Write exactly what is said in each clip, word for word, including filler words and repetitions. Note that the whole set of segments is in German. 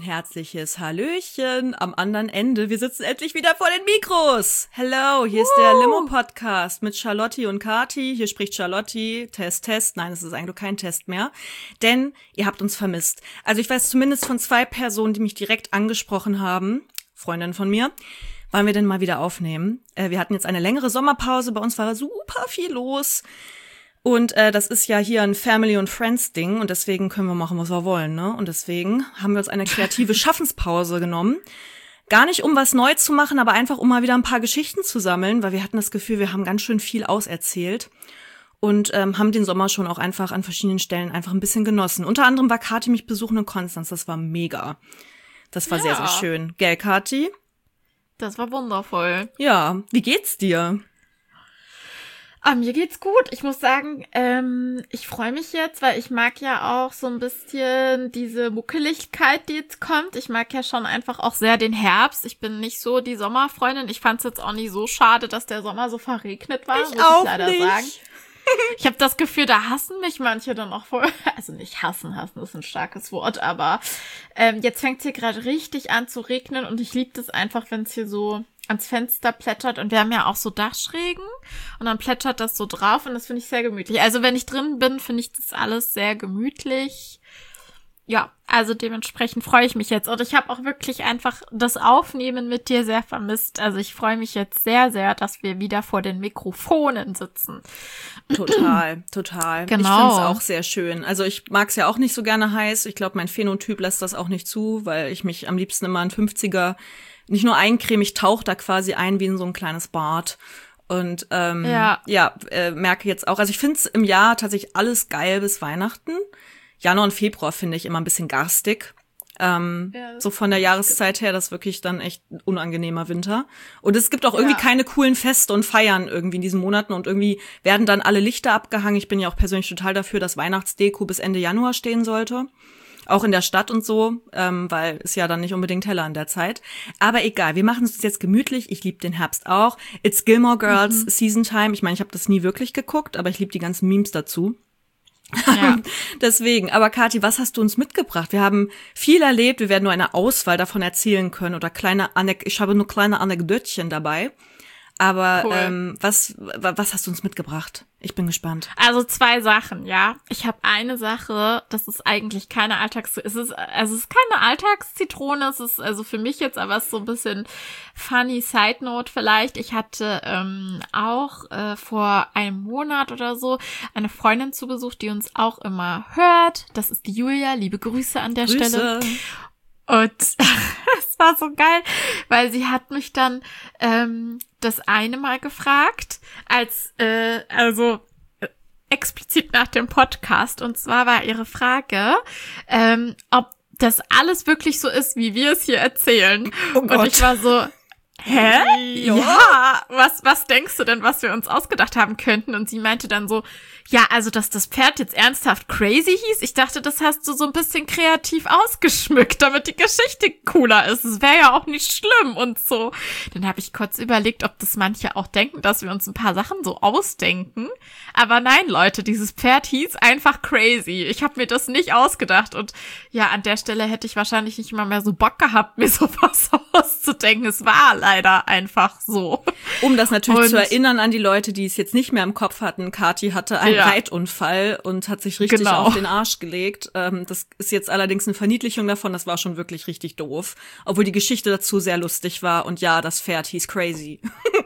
herzliches Hallöchen am anderen Ende. Wir sitzen endlich wieder vor den Mikros. Hello, hier ist der Limo-Podcast mit Charlotti und Kati. Hier spricht Charlotti. Test, Test. Nein, es ist eigentlich kein Test mehr, denn ihr habt uns vermisst. Also ich weiß zumindest von zwei Personen, die mich direkt angesprochen haben, Freundinnen von mir, wann wir denn mal wieder aufnehmen. Äh, wir hatten jetzt eine längere Sommerpause, bei uns war super viel los. Und äh, das ist ja hier ein Family- und Friends-Ding und deswegen können wir machen, was wir wollen, ne? Und deswegen haben wir uns eine kreative Schaffenspause genommen. Gar nicht, um was neu zu machen, aber einfach, um mal wieder ein paar Geschichten zu sammeln, weil wir hatten das Gefühl, wir haben ganz schön viel auserzählt und ähm, haben den Sommer schon auch einfach an verschiedenen Stellen einfach ein bisschen genossen. Unter anderem war Kathi mich besuchen in Konstanz, das war mega. Das war ja. sehr, sehr schön. Gell, Kathi? Das war wundervoll. Ja, wie geht's dir? Ah, mir geht's gut. Ich muss sagen, ähm, ich freue mich jetzt, weil ich mag ja auch so ein bisschen diese Muckeligkeit, die jetzt kommt. Ich mag ja schon einfach auch sehr den Herbst. Ich bin nicht so die Sommerfreundin. Ich fand's jetzt auch nicht so schade, dass der Sommer so verregnet war, ich muss auch ich leider nicht. sagen. Ich habe das Gefühl, da hassen mich manche dann auch voll. Also nicht hassen, hassen ist ein starkes Wort, aber ähm, jetzt fängt's hier gerade richtig an zu regnen und ich liebe das einfach, wenn es hier so ans Fenster plätschert und wir haben ja auch so Dachschrägen und dann plätschert das so drauf und das finde ich sehr gemütlich. Also wenn ich drin bin, finde ich das alles sehr gemütlich. Ja, also dementsprechend freue ich mich jetzt und ich habe auch wirklich einfach das Aufnehmen mit dir sehr vermisst. Also ich freue mich jetzt sehr, sehr, dass wir wieder vor den Mikrofonen sitzen. Total, total. Genau. Ich finde es auch sehr schön. Also ich mag es ja auch nicht so gerne heiß. Ich glaube, mein Phänotyp lässt das auch nicht zu, weil ich mich am liebsten immer in fünfziger nicht nur eincreme, ich tauche da quasi ein wie in so ein kleines Bad. Und ähm, ja, ja äh, merke jetzt auch, also ich finde es im Jahr tatsächlich alles geil bis Weihnachten. Januar und Februar finde ich immer ein bisschen garstig. Ähm, ja, so von der Jahreszeit her, das ist wirklich dann echt ein unangenehmer Winter. Und es gibt auch irgendwie ja. keine coolen Feste und Feiern irgendwie in diesen Monaten. Und irgendwie werden dann alle Lichter abgehangen. Ich bin ja auch persönlich total dafür, dass Weihnachtsdeko bis Ende Januar stehen sollte. Auch in der Stadt und so, ähm, weil ist ja dann nicht unbedingt heller in der Zeit. Aber egal, wir machen es jetzt gemütlich. Ich liebe den Herbst auch. It's Gilmore Girls mhm. Season Time. Ich meine, ich habe das nie wirklich geguckt, aber ich liebe die ganzen Memes dazu. Ja. Deswegen, aber Kathi, was hast du uns mitgebracht? Wir haben viel erlebt, wir werden nur eine Auswahl davon erzählen können oder kleine Anek- ich habe nur kleine Anekdötchen dabei. Aber cool. ähm, was was hast du uns mitgebracht? Ich bin gespannt. Also zwei Sachen, ja. Ich habe eine Sache, das ist eigentlich keine Alltags... Es ist, also es ist keine Alltagszitrone, es ist also für mich jetzt aber so ein bisschen funny Side Note vielleicht. Ich hatte ähm, auch äh, vor einem Monat oder so eine Freundin zu Besuch, die uns auch immer hört. Das ist die Julia, liebe Grüße an der Grüße. Stelle. Und es war so geil, weil sie hat mich dann ähm, das eine Mal gefragt, als äh, also äh, explizit nach dem Podcast. Und zwar war ihre Frage, ähm, ob das alles wirklich so ist, wie wir es hier erzählen. Oh Gott. Und ich war so, hä? Ja. ja. Was was denkst du denn, was wir uns ausgedacht haben könnten? Und sie meinte dann so, ja, also, dass das Pferd jetzt ernsthaft crazy hieß, ich dachte, das hast du so ein bisschen kreativ ausgeschmückt, damit die Geschichte cooler ist. Es wäre ja auch nicht schlimm und so. Dann habe ich kurz überlegt, ob das manche auch denken, dass wir uns ein paar Sachen so ausdenken. Aber nein, Leute, dieses Pferd hieß einfach crazy. Ich habe mir das nicht ausgedacht. Und ja, an der Stelle hätte ich wahrscheinlich nicht mal mehr so Bock gehabt, mir sowas auszudenken. Es war leider einfach so. Um das natürlich und, zu erinnern an die Leute, die es jetzt nicht mehr im Kopf hatten, Kathi hatte einen ja. Reitunfall und hat sich richtig genau. auf den Arsch gelegt. Ähm, das ist jetzt allerdings eine Verniedlichung davon, das war schon wirklich richtig doof. Obwohl die Geschichte dazu sehr lustig war und ja, das Pferd hieß crazy.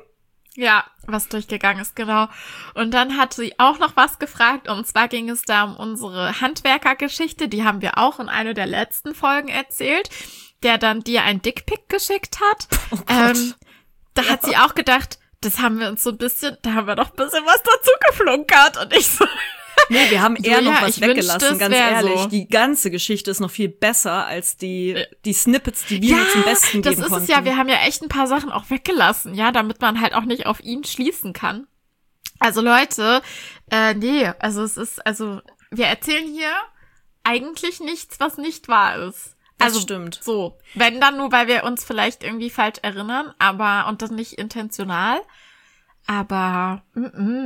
Ja, was durchgegangen ist, genau. Und dann hat sie auch noch was gefragt und zwar ging es da um unsere Handwerkergeschichte, die haben wir auch in einer der letzten Folgen erzählt, der dann dir ein Dickpic geschickt hat. Oh Gott. Ähm, da ja. hat sie auch gedacht, das haben wir uns so ein bisschen, da haben wir doch ein bisschen was dazu geflunkert und ich so. Nee, wir haben eher so, noch ja, was weggelassen, wünschte, ganz ehrlich. So. Die ganze Geschichte ist noch viel besser als die die Snippets, die wir ja, mir zum Besten geben das ist konnten. Es ja, wir haben ja echt ein paar Sachen auch weggelassen, ja, damit man halt auch nicht auf ihn schließen kann. Also Leute, äh, nee, also es ist, also wir erzählen hier eigentlich nichts, was nicht wahr ist. Das also stimmt. So, wenn dann nur, weil wir uns vielleicht irgendwie falsch erinnern, aber und das nicht intentional. Aber mm, mm,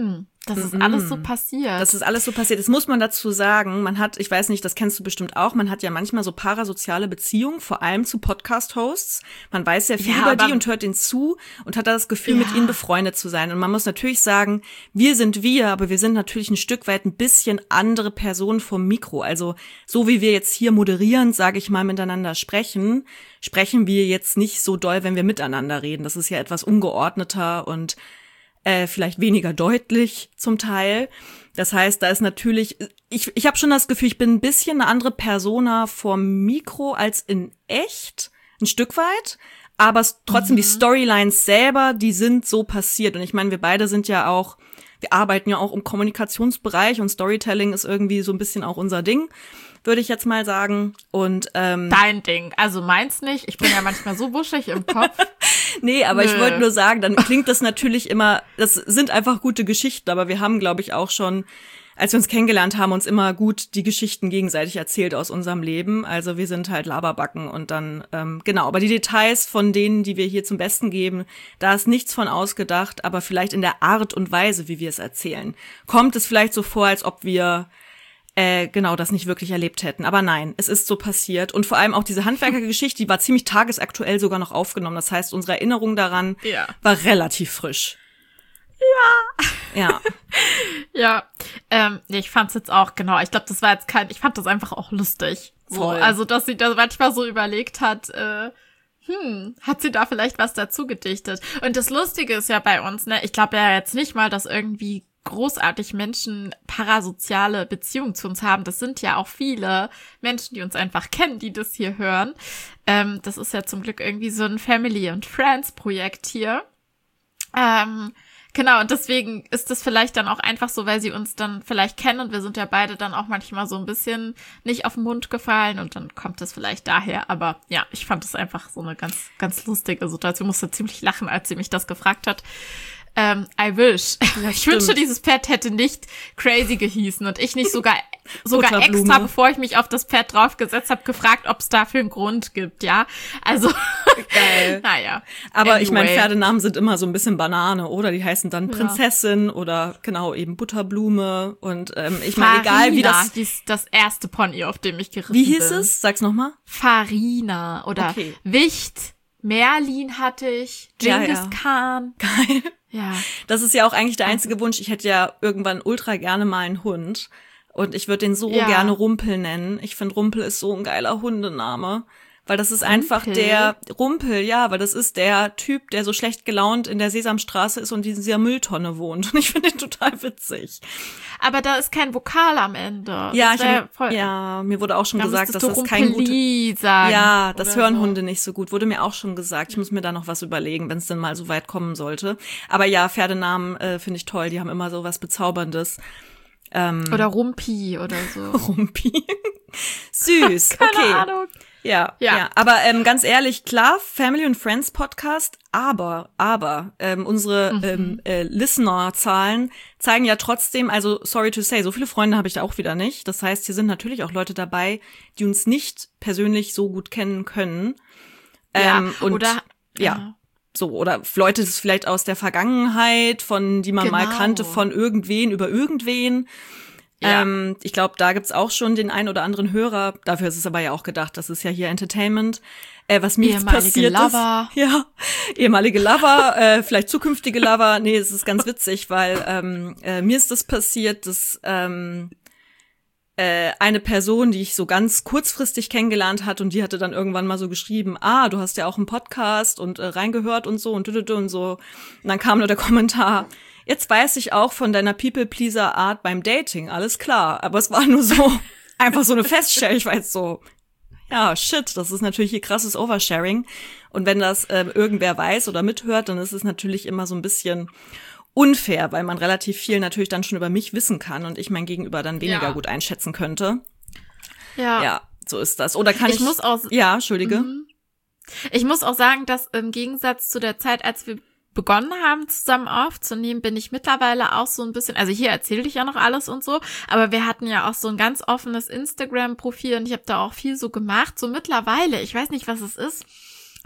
Das ist mm-mm. alles so passiert. Das ist alles so passiert. Das muss man dazu sagen. Man hat, ich weiß nicht, das kennst du bestimmt auch, man hat ja manchmal so parasoziale Beziehungen, vor allem zu Podcast-Hosts. Man weiß ja viel ja, über die und hört ihnen zu und hat da das Gefühl, ja. mit ihnen befreundet zu sein. Und man muss natürlich sagen, wir sind wir, aber wir sind natürlich ein Stück weit ein bisschen andere Personen vom Mikro. Also so wie wir jetzt hier moderierend, sage ich mal, miteinander sprechen, sprechen wir jetzt nicht so doll, wenn wir miteinander reden. Das ist ja etwas ungeordneter und Äh, vielleicht weniger deutlich zum Teil. Das heißt, da ist natürlich, ich ich habe schon das Gefühl, ich bin ein bisschen eine andere Persona vorm Mikro als in echt, ein Stück weit, aber trotzdem mhm. die Storylines selber, die sind so passiert. Und ich meine, wir beide sind ja auch, wir arbeiten ja auch im Kommunikationsbereich und Storytelling ist irgendwie so ein bisschen auch unser Ding, würde ich jetzt mal sagen. Und ähm, dein Ding, also meins nicht. Ich bin ja manchmal so wuschig im Kopf. Nee, aber Nö. ich wollte nur sagen, dann klingt das natürlich immer, das sind einfach gute Geschichten, aber wir haben, glaube ich, auch schon, als wir uns kennengelernt haben, uns immer gut die Geschichten gegenseitig erzählt aus unserem Leben. Also wir sind halt Laberbacken und dann, ähm, genau, aber die Details von denen, die wir hier zum Besten geben, da ist nichts von ausgedacht, aber vielleicht in der Art und Weise, wie wir es erzählen, kommt es vielleicht so vor, als ob wir Äh, genau, das nicht wirklich erlebt hätten. Aber nein, es ist so passiert. Und vor allem auch diese Handwerkergeschichte, die war ziemlich tagesaktuell sogar noch aufgenommen. Das heißt, unsere Erinnerung daran ja. war relativ frisch. Ja. Ja. ja. Ähm, nee, ich fand's jetzt auch, genau, ich glaube, das war jetzt kein, ich fand das einfach auch lustig. So. Voll. Also, dass sie da manchmal so überlegt hat, äh, hm, hat sie da vielleicht was dazu gedichtet. Und das Lustige ist ja bei uns, ne, ich glaube ja jetzt nicht mal, dass irgendwie großartig Menschen parasoziale Beziehungen zu uns haben. Das sind ja auch viele Menschen, die uns einfach kennen, die das hier hören. Ähm, das ist ja zum Glück irgendwie so ein Family- und Friends-Projekt hier. Ähm, genau, und deswegen ist das vielleicht dann auch einfach so, weil sie uns dann vielleicht kennen und wir sind ja beide dann auch manchmal so ein bisschen nicht auf den Mund gefallen und dann kommt das vielleicht daher. Aber ja, ich fand das einfach so eine ganz, ganz lustige Situation. Ich musste ziemlich lachen, als sie mich das gefragt hat. Um, I wish. Ja, ich wünschte, dieses Pferd hätte nicht Crazy gehießen und ich nicht sogar sogar extra, bevor ich mich auf das Pferd draufgesetzt habe, gefragt, ob es dafür einen Grund gibt, ja? Also, geil. Naja. Aber anyway. Ich meine, Pferdenamen sind immer so ein bisschen Banane, oder? Die heißen dann Prinzessin ja. oder genau eben Butterblume und ähm, ich meine, egal wie das... Dies, das erste Pony, auf dem ich geritten bin. Wie hieß bin. es? Sag's nochmal. Farina oder okay. Wicht. Merlin hatte ich. Genghis ja, ja. Khan. Geil. Ja. Das ist ja auch eigentlich der einzige Wunsch. Ich hätte ja irgendwann ultra gerne mal einen Hund. Und ich würde den so ja. gerne Rumpel nennen. Ich finde, Rumpel ist so ein geiler Hundename. Weil das ist Rumpel? einfach der Rumpel, ja, weil das ist der Typ, der so schlecht gelaunt in der Sesamstraße ist und in dieser Mülltonne wohnt. Und ich finde den total witzig. Aber da ist kein Vokal am Ende. Ja, ich hab, voll, ja mir wurde auch schon gesagt, dass das kein gut sagen. Ja, das hören so. Hunde nicht so gut. Wurde mir auch schon gesagt. Ich muss mir da noch was überlegen, wenn es denn mal so weit kommen sollte. Aber ja, Pferdenamen äh, finde ich toll. Die haben immer so was Bezauberndes. Ähm, oder Rumpi oder so. Rumpi. Süß. Keine okay. Ahnung. Ja, ja, ja, aber ähm, ganz ehrlich, klar, Family and Friends Podcast, aber, aber ähm, unsere mhm. ähm, äh, Listener-Zahlen zeigen ja trotzdem, also sorry to say, so viele Freunde habe ich da auch wieder nicht. Das heißt, hier sind natürlich auch Leute dabei, die uns nicht persönlich so gut kennen können. Ähm, ja, und oder ja. ja. So, oder Leute das vielleicht aus der Vergangenheit, von die man genau. mal kannte, von irgendwen über irgendwen. Ja. Ähm, ich glaube, da gibt's auch schon den einen oder anderen Hörer. Dafür ist es aber ja auch gedacht. Das ist ja hier Entertainment. Äh, was mir jetzt passiert Lover. ist. Ja, ehemalige Lover, äh, vielleicht zukünftige Lover. Nee, es ist ganz witzig, weil ähm, äh, mir ist das passiert, dass ähm, äh, eine Person, die ich so ganz kurzfristig kennengelernt hat und die hatte dann irgendwann mal so geschrieben, ah, du hast ja auch einen Podcast und äh, reingehört und so und und und so. Und dann kam nur der Kommentar, jetzt weiß ich auch von deiner People-Pleaser-Art beim Dating, alles klar. Aber es war nur so, einfach so eine Feststellung. Ich war jetzt so, ja, shit, das ist natürlich hier krasses Oversharing. Und wenn das äh, irgendwer weiß oder mithört, dann ist es natürlich immer so ein bisschen unfair, weil man relativ viel natürlich dann schon über mich wissen kann und ich mein Gegenüber dann weniger ja. gut einschätzen könnte. Ja. Ja, so ist das. Oder kann ich... Ich muss auch... Ja, entschuldige. Mhm. Ich muss auch sagen, dass im Gegensatz zu der Zeit, als wir begonnen haben, zusammen aufzunehmen, bin ich mittlerweile auch so ein bisschen, also hier erzähle ich ja noch alles und so, aber wir hatten ja auch so ein ganz offenes Instagram-Profil und ich habe da auch viel so gemacht. So mittlerweile, ich weiß nicht, was es ist,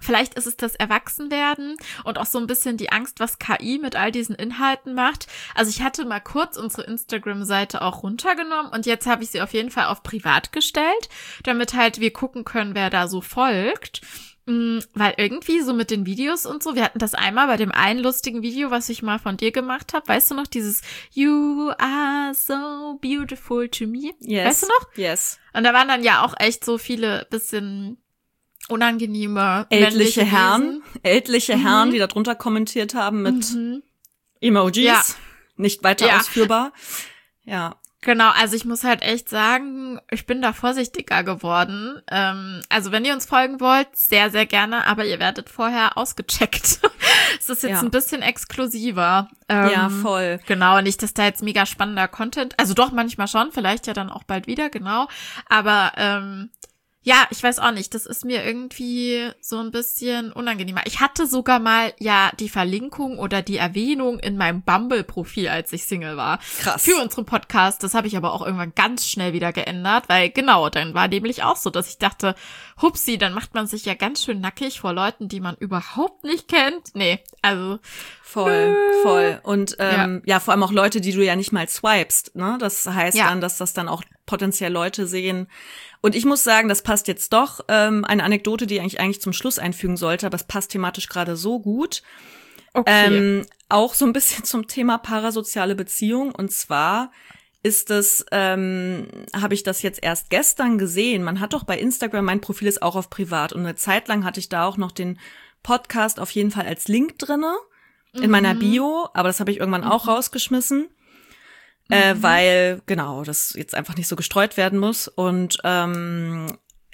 vielleicht ist es das Erwachsenwerden und auch so ein bisschen die Angst, was K I mit all diesen Inhalten macht. Also ich hatte mal kurz unsere Instagram-Seite auch runtergenommen und jetzt habe ich sie auf jeden Fall auf privat gestellt, damit halt wir gucken können, wer da so folgt. Weil irgendwie so mit den Videos und so, wir hatten das einmal bei dem einen lustigen Video, was ich mal von dir gemacht habe. Weißt du noch, dieses You are so beautiful to me? Yes. Weißt du noch? Yes. Und da waren dann ja auch echt so viele bisschen unangenehme ältliche Herren, Wesen. ältliche Mhm. Herren, die da drunter kommentiert haben mit Mhm. Emojis, Ja. nicht weiter Ja. ausführbar. Ja. Genau, also ich muss halt echt sagen, ich bin da vorsichtiger geworden. Ähm, also wenn ihr uns folgen wollt, sehr, sehr gerne, aber ihr werdet vorher ausgecheckt. Es ist jetzt Ja. ein bisschen exklusiver. Ähm, Ja, voll. Genau, nicht, dass da jetzt mega spannender Content, also doch manchmal schon, vielleicht ja dann auch bald wieder, genau. Aber ähm, ja, ich weiß auch nicht, das ist mir irgendwie so ein bisschen unangenehmer. Ich hatte sogar mal ja die Verlinkung oder die Erwähnung in meinem Bumble-Profil, als ich Single war. Krass. Für unseren Podcast. Das habe ich aber auch irgendwann ganz schnell wieder geändert, weil genau, dann war nämlich auch so, dass ich dachte, hupsi, dann macht man sich ja ganz schön nackig vor Leuten, die man überhaupt nicht kennt. Nee, also Voll, voll. Und ähm, ja. ja, vor allem auch Leute, die du ja nicht mal swipest, ne? Das heißt Ja. dann, dass das dann auch potenziell Leute sehen. Und ich muss sagen, das passt jetzt doch, ähm, eine Anekdote, die ich eigentlich zum Schluss einfügen sollte, aber es passt thematisch gerade so gut. okay. Ähm, auch so ein bisschen zum Thema parasoziale Beziehung. Und zwar ist es, ähm, habe ich das jetzt erst gestern gesehen. Man hat doch bei Instagram, mein Profil ist auch auf privat. Und eine Zeit lang hatte ich da auch noch den Podcast auf jeden Fall als Link drinne in meiner Bio. Aber das habe ich irgendwann auch rausgeschmissen. Äh, Mhm. weil, genau, das jetzt einfach nicht so gestreut werden muss. Und ähm,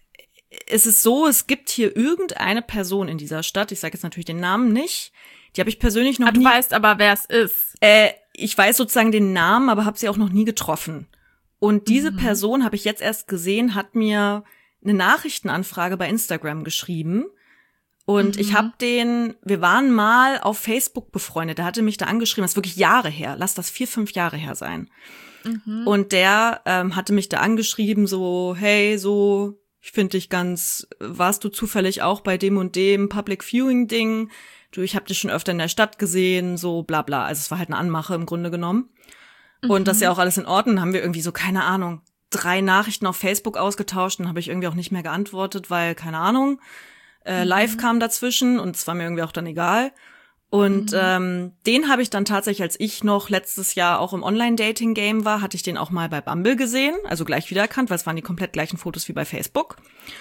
es ist so, es gibt hier irgendeine Person in dieser Stadt, ich sage jetzt natürlich den Namen nicht, die habe ich persönlich noch Ah, du nie, weißt aber, wer es ist. äh, ich weiß sozusagen den Namen, aber habe sie auch noch nie getroffen. Und diese Mhm. Person, habe ich jetzt erst gesehen, hat mir eine Nachrichtenanfrage bei Instagram geschrieben. Und Mhm. ich habe den, wir waren mal auf Facebook befreundet, der hatte mich da angeschrieben, das ist wirklich Jahre her, lass das vier, fünf Jahre her sein. Mhm. Und der ähm, hatte mich da angeschrieben, so, hey, so, ich finde dich ganz, warst du zufällig auch bei dem und dem Public Viewing Ding? Du, ich habe dich schon öfter in der Stadt gesehen, so bla bla. Also es war halt eine Anmache im Grunde genommen. Und das ist ja auch alles in Ordnung. Dann haben wir irgendwie so, keine Ahnung, drei Nachrichten auf Facebook ausgetauscht. Dann habe ich irgendwie auch nicht mehr geantwortet, weil, keine Ahnung, äh, live kam dazwischen und es war mir irgendwie auch dann egal. Und Mhm. ähm, den habe ich dann tatsächlich, als ich noch letztes Jahr auch im Online-Dating-Game war, hatte ich den auch mal bei Bumble gesehen, also gleich wiedererkannt, weil es waren die komplett gleichen Fotos wie bei Facebook.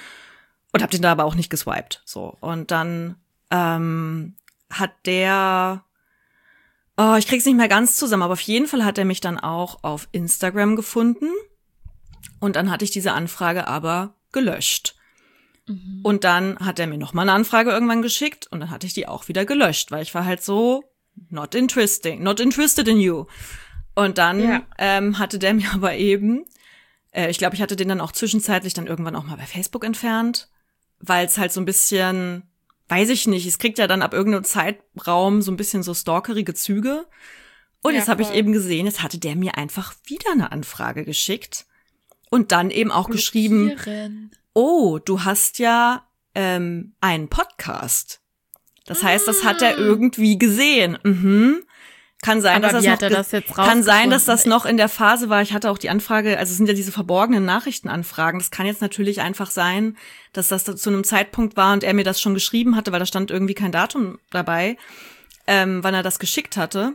Und habe den da aber auch nicht geswiped. So. Und dann ähm, hat der, oh, ich krieg's nicht mehr ganz zusammen, aber auf jeden Fall hat er mich dann auch auf Instagram gefunden. Und dann hatte ich diese Anfrage aber gelöscht. Mhm. Und dann hat er mir noch mal eine Anfrage irgendwann geschickt und dann hatte ich die auch wieder gelöscht, weil ich war halt so not interesting, not interested in you. Und dann Ja. ähm, hatte der mir aber eben, äh, ich glaube, ich hatte den dann auch zwischenzeitlich dann irgendwann auch mal bei Facebook entfernt, weil es halt so ein bisschen, weiß ich nicht, es kriegt ja dann ab irgendeinem Zeitraum so ein bisschen so stalkerige Züge. Und Ja, jetzt habe ich voll. eben gesehen, jetzt hatte der mir einfach wieder eine Anfrage geschickt und dann eben auch geschrieben, Blockieren. oh, du hast ja ähm, einen Podcast. Das heißt, das hat er irgendwie gesehen. Mhm. Kann sein, Aber dass wie das hat noch er ge- das jetzt kann sein, dass das rausgefunden? noch in der Phase war. Ich hatte auch die Anfrage, also es sind ja diese verborgenen Nachrichtenanfragen. Das kann jetzt natürlich einfach sein, dass das zu einem Zeitpunkt war und er mir das schon geschrieben hatte, weil da stand irgendwie kein Datum dabei, ähm, wann er das geschickt hatte.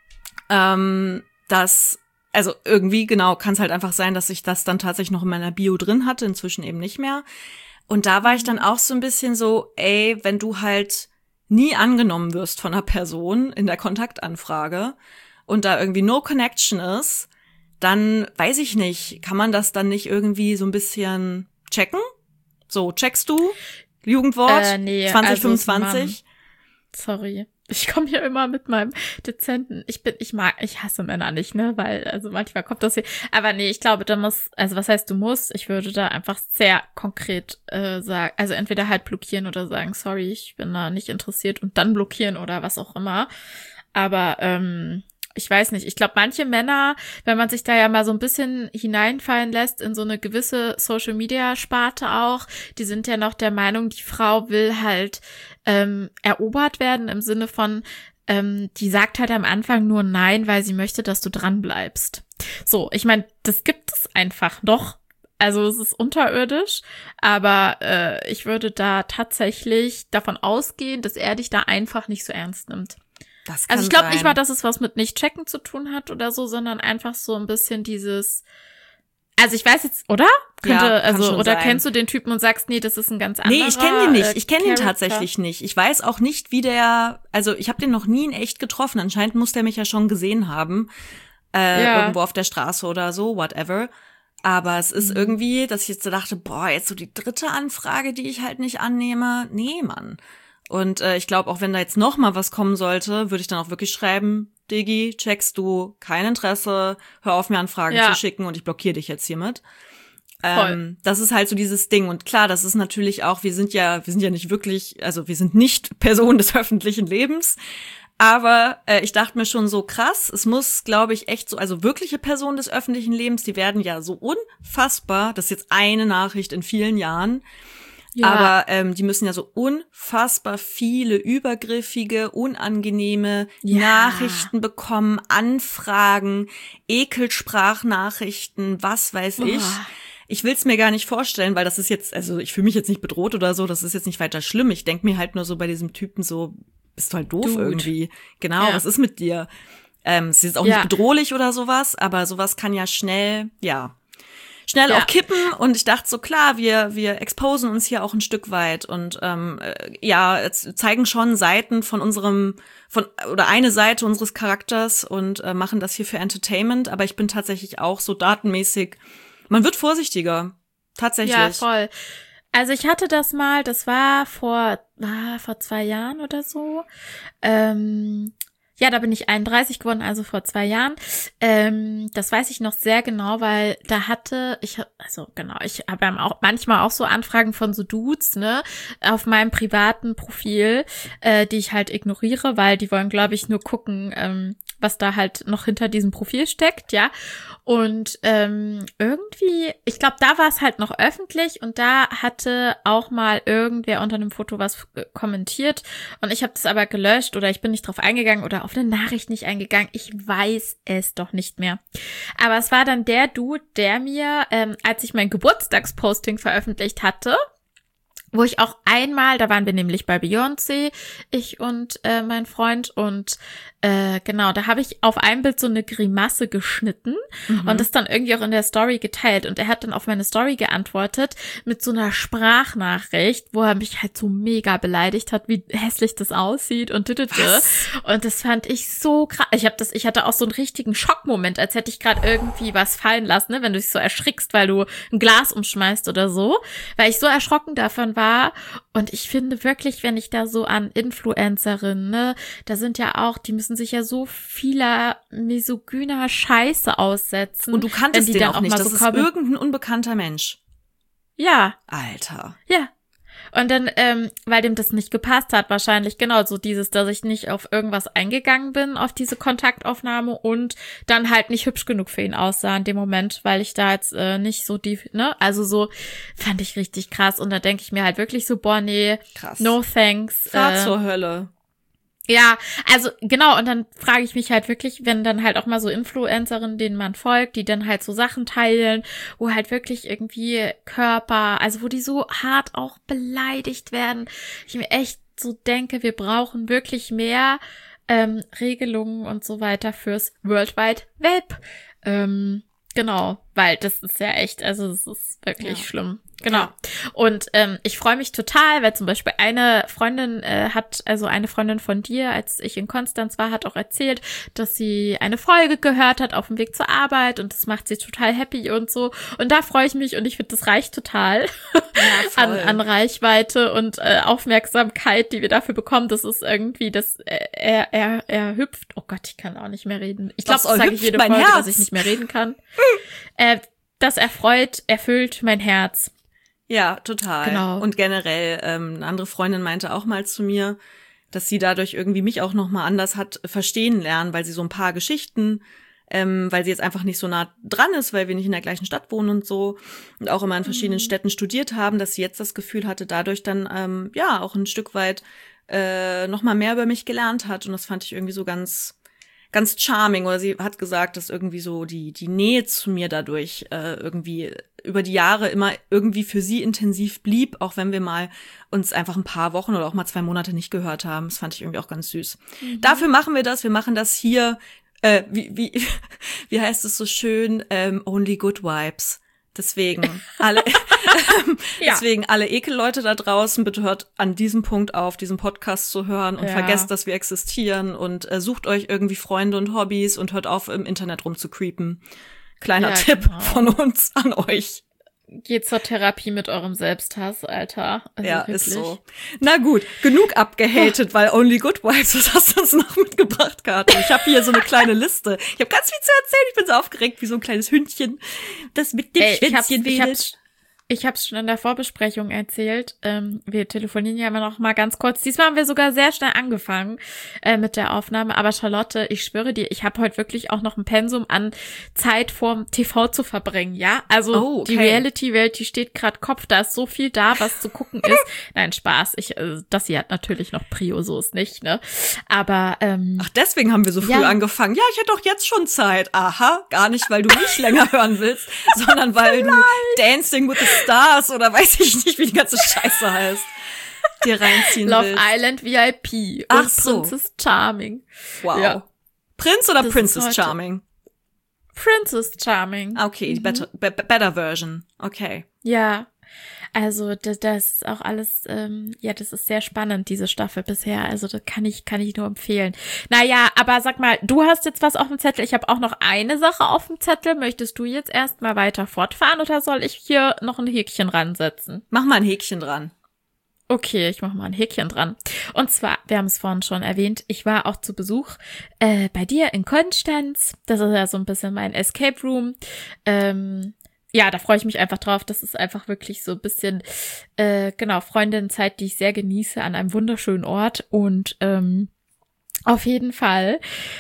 Ähm, das Also irgendwie, genau, kann es halt einfach sein, dass ich das dann tatsächlich noch in meiner Bio drin hatte, inzwischen eben nicht mehr. Und da war ich dann auch so ein bisschen so, ey, wenn du halt nie angenommen wirst von einer Person in der Kontaktanfrage und da irgendwie no connection ist, dann weiß ich nicht, kann man das dann nicht irgendwie so ein bisschen checken? So, checkst du? Jugendwort? Äh, nee, zwanzig also, fünfundzwanzig? Sorry. Ich komme hier immer mit meinem dezenten, ich bin, ich mag, ich hasse Männer nicht, ne, weil, also manchmal kommt das hier, aber nee, ich glaube, da muss, also was heißt du musst, ich würde da einfach sehr konkret äh, sagen, also entweder halt blockieren oder sagen, sorry, ich bin da nicht interessiert und dann blockieren oder was auch immer, aber ähm, ich weiß nicht, ich glaube, manche Männer, wenn man sich da ja mal so ein bisschen hineinfallen lässt in so eine gewisse Social-Media-Sparte auch, die sind ja noch der Meinung, die Frau will halt ähm, erobert werden im Sinne von, ähm, die sagt halt am Anfang nur Nein, weil sie möchte, dass du dran bleibst. So, ich meine, das gibt es einfach noch. Also es ist unterirdisch, aber äh, ich würde da tatsächlich davon ausgehen, dass er dich da einfach nicht so ernst nimmt. Das kann also ich glaube sein. nicht mal, dass es was mit Nicht-Checken zu tun hat oder so, sondern einfach so ein bisschen dieses, also ich weiß jetzt, oder? Könnte, Ja, kann also schon oder sein. kennst du den Typen und sagst, nee, das ist ein ganz anderer. Nee, ich kenne den nicht. äh, Ich kenne ihn Charakter? tatsächlich nicht. Ich weiß auch nicht, wie der, also ich habe den noch nie in echt getroffen. Anscheinend muss der mich ja schon gesehen haben. Äh, Ja. Irgendwo auf der Straße oder so, whatever. Aber es ist Mhm. irgendwie, dass ich jetzt so dachte, boah, jetzt so die dritte Anfrage, die ich halt nicht annehme. Nee, Mann. Und äh, ich glaube, auch wenn da jetzt noch mal was kommen sollte, würde ich dann auch wirklich schreiben, Diggi, checkst du, kein Interesse, hör auf, mir Anfragen Ja. zu schicken und ich blockiere dich jetzt hiermit. Voll. Ähm, das ist halt so dieses Ding. Und klar, das ist natürlich auch, wir sind ja, wir sind ja nicht wirklich, also wir sind nicht Personen des öffentlichen Lebens. Aber äh, ich dachte mir schon so krass, es muss, glaube ich, echt so, also wirkliche Personen des öffentlichen Lebens, die werden ja so unfassbar, das ist jetzt eine Nachricht in vielen Jahren, Ja. aber ähm, die müssen ja so unfassbar viele übergriffige, unangenehme Ja. Nachrichten bekommen, Anfragen, Ekelsprachnachrichten, was weiß Boah. ich. Ich will's mir gar nicht vorstellen, weil das ist jetzt, also ich fühle mich jetzt nicht bedroht oder so, das ist jetzt nicht weiter schlimm. Ich denk mir halt nur so bei diesem Typen so, bist du halt doof Dude. irgendwie. Genau, Ja. was ist mit dir? Ähm, es ist jetzt auch Ja. nicht bedrohlich oder sowas, aber sowas kann ja schnell, ja, schnell Ja. auch kippen. Und ich dachte so, klar, wir wir exposen uns hier auch ein Stück weit und ähm, äh, ja, es zeigen schon Seiten von unserem, von oder eine Seite unseres Charakters und äh, machen das hier für Entertainment. Aber ich bin tatsächlich auch so datenmäßig, man wird vorsichtiger. Tatsächlich. Ja, voll. Also ich hatte das mal, das war vor, ah, vor zwei Jahren oder so. Ähm, ja, da bin ich einunddreißig geworden, also vor zwei Jahren. Ähm, das weiß ich noch sehr genau, weil da hatte ich, also genau, ich habe ja auch manchmal auch so Anfragen von so Dudes, ne, auf meinem privaten Profil, äh, die ich halt ignoriere, weil die wollen, glaube ich, nur gucken, ähm, was da halt noch hinter diesem Profil steckt, ja. Und ähm, irgendwie, ich glaube, da war es halt noch öffentlich und da hatte auch mal irgendwer unter einem Foto was äh, kommentiert und ich habe das aber gelöscht oder ich bin nicht drauf eingegangen oder auf eine Nachricht nicht eingegangen. Ich weiß es doch nicht mehr. Aber es war dann der Dude, der mir, ähm, als ich mein Geburtstagsposting veröffentlicht hatte, wo ich auch einmal, da waren wir nämlich bei Beyoncé, ich und äh, mein Freund und äh, genau, da habe ich auf einem Bild so eine Grimasse geschnitten Mhm. und das dann irgendwie auch in der Story geteilt und er hat dann auf meine Story geantwortet mit so einer Sprachnachricht, wo er mich halt so mega beleidigt hat, wie hässlich das aussieht und tütütü. Was? Und das fand ich so krass. Ich habe das, ich hatte auch so einen richtigen Schockmoment, als hätte ich gerade irgendwie was fallen lassen, ne, wenn du dich so erschrickst, weil du ein Glas umschmeißt oder so, weil ich so erschrocken davon war. Und ich finde wirklich, wenn ich da so an Influencerinnen, ne, da sind ja auch, die müssen sich ja so vieler misogyner Scheiße aussetzen. Und du kanntest wenn die den dann auch nicht, mal das so ist kommen. irgendein unbekannter Mensch. Ja, Alter. ja. Und dann, ähm, weil dem das nicht gepasst hat, wahrscheinlich genau so dieses, dass ich nicht auf irgendwas eingegangen bin, auf diese Kontaktaufnahme und dann halt nicht hübsch genug für ihn aussah in dem Moment, weil ich da jetzt äh, nicht so die, ne, also so fand ich richtig krass und da denke ich mir halt wirklich so, boah, nee, Krass. no thanks. Fahr äh, zur Hölle. Ja, also genau, und dann frage ich mich halt wirklich, wenn dann halt auch mal so Influencerinnen, denen man folgt, die dann halt so Sachen teilen, wo halt wirklich irgendwie Körper, also wo die so hart auch beleidigt werden, ich mir echt so denke, wir brauchen wirklich mehr ähm, Regelungen und so weiter fürs World Wide Web. Ähm, genau, weil das ist ja echt, also es ist wirklich Ja. schlimm. Genau. Ja. Und ähm, ich freue mich total, weil zum Beispiel eine Freundin äh, hat, also eine Freundin von dir, als ich in Konstanz war, hat auch erzählt, dass sie eine Folge gehört hat auf dem Weg zur Arbeit und das macht sie total happy und so. Und da freue ich mich und ich finde, das reicht total Ja, an, an Reichweite und äh, Aufmerksamkeit, die wir dafür bekommen. Das ist irgendwie, das äh, er, er, er hüpft. Oh Gott, ich kann auch nicht mehr reden. Ich glaube, Was, das oh, sage ich hüpft jede mein Folge, Herz? dass ich nicht mehr reden kann. äh, das erfreut, erfüllt mein Herz. Ja, total. Genau. Und generell, ähm, eine andere Freundin meinte auch mal zu mir, dass sie dadurch irgendwie mich auch nochmal anders hat verstehen lernen, weil sie so ein paar Geschichten, ähm, weil sie jetzt einfach nicht so nah dran ist, weil wir nicht in der gleichen Stadt wohnen und so und auch immer in verschiedenen mhm. Städten studiert haben, dass sie jetzt das Gefühl hatte, dadurch dann ähm, ja auch ein Stück weit äh, nochmal mehr über mich gelernt hat. Und das fand ich irgendwie so ganz ganz charming. Oder sie hat gesagt, dass irgendwie so die die Nähe zu mir dadurch äh, irgendwie über die Jahre immer irgendwie für sie intensiv blieb, auch wenn wir mal uns einfach ein paar Wochen oder auch mal zwei Monate nicht gehört haben. Das fand ich irgendwie auch ganz süß. Mhm. Dafür machen wir das. Wir machen das hier, äh, wie wie wie heißt es so schön, ähm, only good vibes. Deswegen alle ja. deswegen alle Ekelleute da draußen, bitte hört an diesem Punkt auf, diesen Podcast zu hören und ja. vergesst, dass wir existieren und äh, sucht euch irgendwie Freunde und Hobbys und hört auf, im Internet rumzucreepen. Kleiner ja, Tipp genau. von uns an euch. Geht zur Therapie mit eurem Selbsthass, Alter. Also ja, wirklich. Ist so. Na gut, genug abgehatet, oh. weil Only Good Vibes, was hast du uns noch mitgebracht, Kathi? Ich habe hier so eine kleine Liste. Ich habe ganz viel zu erzählen, ich bin so aufgeregt wie so ein kleines Hündchen, das mit dem Ey, Schwänzchen ich hab's, ich hab's schon in der Vorbesprechung erzählt. Ähm, wir telefonieren ja immer noch mal ganz kurz. Diesmal haben wir sogar sehr schnell angefangen äh, mit der Aufnahme. Aber Charlotte, ich schwöre dir, ich habe heute wirklich auch noch ein Pensum an Zeit vorm T V zu verbringen, ja? Also oh, okay. Die Reality-Welt, die steht gerade Kopf. Da ist so viel da, was zu gucken ist. Nein, Spaß. Ich, äh, das hier hat natürlich noch Prio, so ist nicht, ne? Aber ähm, ach, deswegen haben wir so früh ja. angefangen. Ja, ich hätte doch jetzt schon Zeit. Aha, gar nicht, weil du mich länger hören willst, sondern weil du Dancing with the Stars oder weiß ich nicht, wie die ganze Scheiße heißt, dir reinziehen Love willst. Island V I P Ach und so. Princess Charming. Wow. Ja. Prinz oder das Princess Charming? Princess Charming. Okay, die mhm. better, be- better Version. Okay. Ja, also das, das ist auch alles, ähm, ja, das ist sehr spannend, diese Staffel bisher. Also das kann ich, kann ich nur empfehlen. Naja, aber sag mal, du hast jetzt was auf dem Zettel. Ich habe auch noch eine Sache auf dem Zettel. Möchtest du jetzt erstmal weiter fortfahren oder soll ich hier noch ein Häkchen ransetzen? Mach mal ein Häkchen dran. Okay, ich mache mal ein Häkchen dran. Und zwar, wir haben es vorhin schon erwähnt, ich war auch zu Besuch äh, bei dir in Konstanz. Das ist ja so ein bisschen mein Escape Room. Ähm, ja, da freue ich mich einfach drauf. Das ist einfach wirklich so ein bisschen, äh, genau, Freundinnenzeit, die ich sehr genieße an einem wunderschönen Ort. Und ähm, auf jeden Fall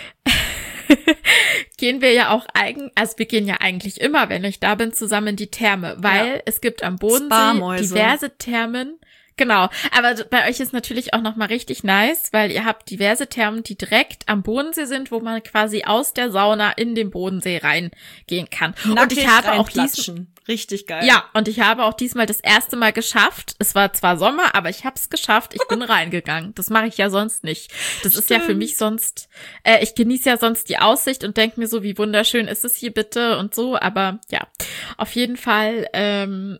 gehen wir ja auch eigentlich, also wir gehen ja eigentlich immer, wenn ich da bin, zusammen in die Therme, weil ja. es gibt am Bodensee diverse Thermen. Genau, aber bei euch ist natürlich auch nochmal richtig nice, weil ihr habt diverse Thermen, die direkt am Bodensee sind, wo man quasi aus der Sauna in den Bodensee reingehen kann. Nackig und ich habe auch diesmal richtig geil. Ja, und ich habe auch diesmal das erste Mal geschafft. Es war zwar Sommer, aber ich habe es geschafft. Ich bin reingegangen. Das mache ich ja sonst nicht. Das Stimmt. ist ja für mich sonst, äh, ich genieße ja sonst die Aussicht und denke mir so, wie wunderschön ist es hier bitte und so, aber ja, auf jeden Fall, ähm,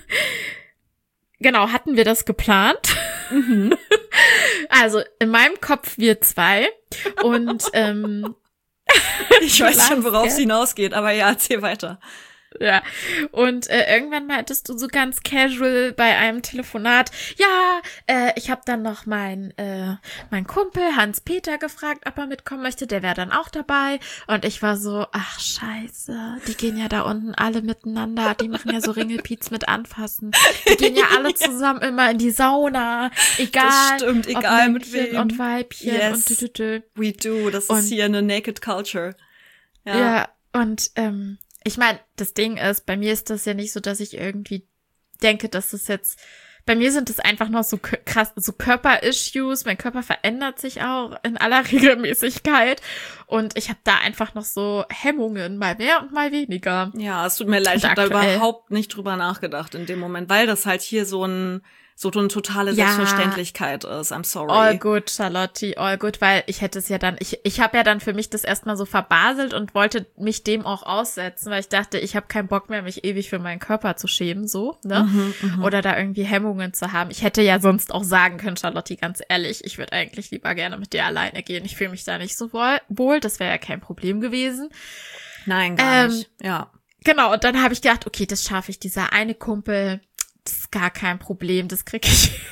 genau, hatten wir das geplant. Mhm. Also in meinem Kopf wir zwei und ähm, ich weiß schon, worauf es hinausgeht, aber ja, erzähl weiter. Ja, und äh, irgendwann meintest du so ganz casual bei einem Telefonat, ja, äh, ich habe dann noch mein äh, mein Kumpel Hans-Peter gefragt, ob er mitkommen möchte, der wäre dann auch dabei. Und ich war so, ach scheiße, die gehen ja da unten alle miteinander, die machen ja so Ringelpiez mit anfassen. Die gehen ja alle zusammen immer in die Sauna, egal, das stimmt, egal ob mit wem. Und Weibchen yes, und tü, tü, tü. We do, das und, ist hier eine Naked Culture. Ja, ja und ähm, ich meine, das Ding ist, bei mir ist das ja nicht so, dass ich irgendwie denke, dass das jetzt, bei mir sind es einfach noch so krass, so Körper-Issues, mein Körper verändert sich auch in aller Regelmäßigkeit und ich habe da einfach noch so Hemmungen, mal mehr und mal weniger. Ja, es tut mir leid, ich habe da überhaupt nicht drüber nachgedacht in dem Moment, weil das halt hier so ein so eine totale Selbstverständlichkeit ja. ist. I'm sorry. All good, Charlotte, all good, weil ich hätte es ja dann, ich ich habe ja dann für mich das erstmal so verbaselt und wollte mich dem auch aussetzen, weil ich dachte, ich habe keinen Bock mehr, mich ewig für meinen Körper zu schämen, so, ne? Mhm, mh. Oder da irgendwie Hemmungen zu haben. Ich hätte ja sonst auch sagen können, Charlotte, ganz ehrlich, ich würde eigentlich lieber gerne mit dir alleine gehen. Ich fühle mich da nicht so wohl, das wäre ja kein Problem gewesen. Nein, gar ähm, nicht, ja. Genau, und dann habe ich gedacht, okay, das schaffe ich, dieser eine Kumpel, das ist gar kein Problem, das krieg ich hin.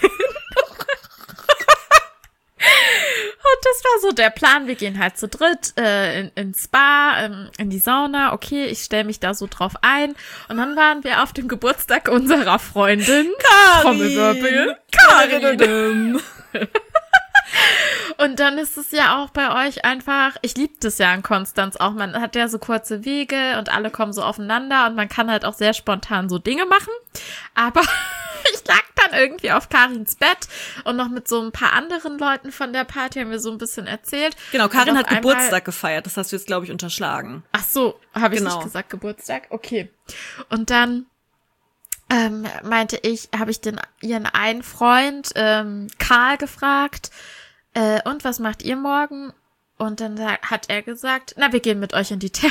Und das war so der Plan, wir gehen halt zu dritt äh, in, ins Spa, ähm, in die Sauna, okay, ich stelle mich da so drauf ein. Und dann waren wir auf dem Geburtstag unserer Freundin, Karin, Trommelwirbel, Karin. Und dann ist es ja auch bei euch einfach, ich liebe das ja in Konstanz auch, man hat ja so kurze Wege und alle kommen so aufeinander und man kann halt auch sehr spontan so Dinge machen. Aber ich lag dann irgendwie auf Karins Bett und noch mit so ein paar anderen Leuten von der Party haben wir so ein bisschen erzählt. Genau, Karin hat einmal, Geburtstag gefeiert, das hast du jetzt, glaube ich, unterschlagen. Ach so, habe ich Genau. nicht gesagt, Geburtstag? Okay. Und dann ähm, meinte ich, habe ich den ihren einen Freund, ähm, Karl, gefragt, äh, und was macht ihr morgen? Und dann hat er gesagt, na, wir gehen mit euch in die Therme.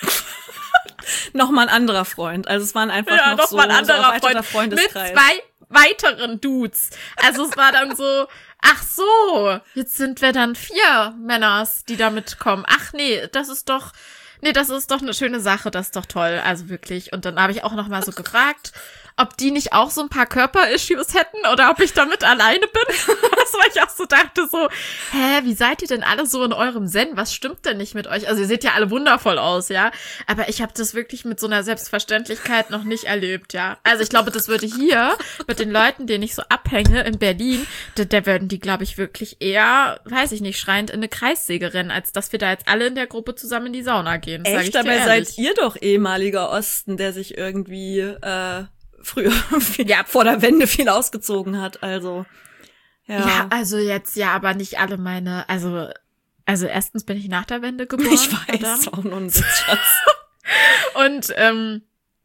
Nochmal ein anderer Freund. Also es waren einfach ja, noch, noch so, mal ein anderer so ein Freund mit Freundeskreis. zwei weiteren Dudes. Also es war dann so, ach so, jetzt sind wir dann vier Männers, die da mitkommen. Ach nee, das ist doch, nee, das ist doch eine schöne Sache, das ist doch toll, also wirklich. Und dann habe ich auch noch mal so gefragt, ob die nicht auch so ein paar Körper-Issues hätten oder ob ich damit alleine bin. Das war ich auch so dachte so, hä, wie seid ihr denn alle so in eurem Zen? Was stimmt denn nicht mit euch? Also ihr seht ja alle wundervoll aus, ja. Aber ich habe das wirklich mit so einer Selbstverständlichkeit noch nicht erlebt, ja. Also ich glaube, das würde hier mit den Leuten, denen ich so abhänge in Berlin, da, da würden die, glaube ich, wirklich eher, weiß ich nicht, schreiend in eine Kreissäge rennen, als dass wir da jetzt alle in der Gruppe zusammen in die Sauna gehen. Das sag Echt? ich dir Dabei ehrlich. seid ihr doch ehemaliger Osten, der sich irgendwie äh, früher ja, vor der Wende viel ausgezogen hat, also ja. Ja, also jetzt ja, aber nicht alle meine, also also erstens bin ich nach der Wende geboren. Ich weiß, verdammt. auch nur ein Witz, Schatz. Und ähm,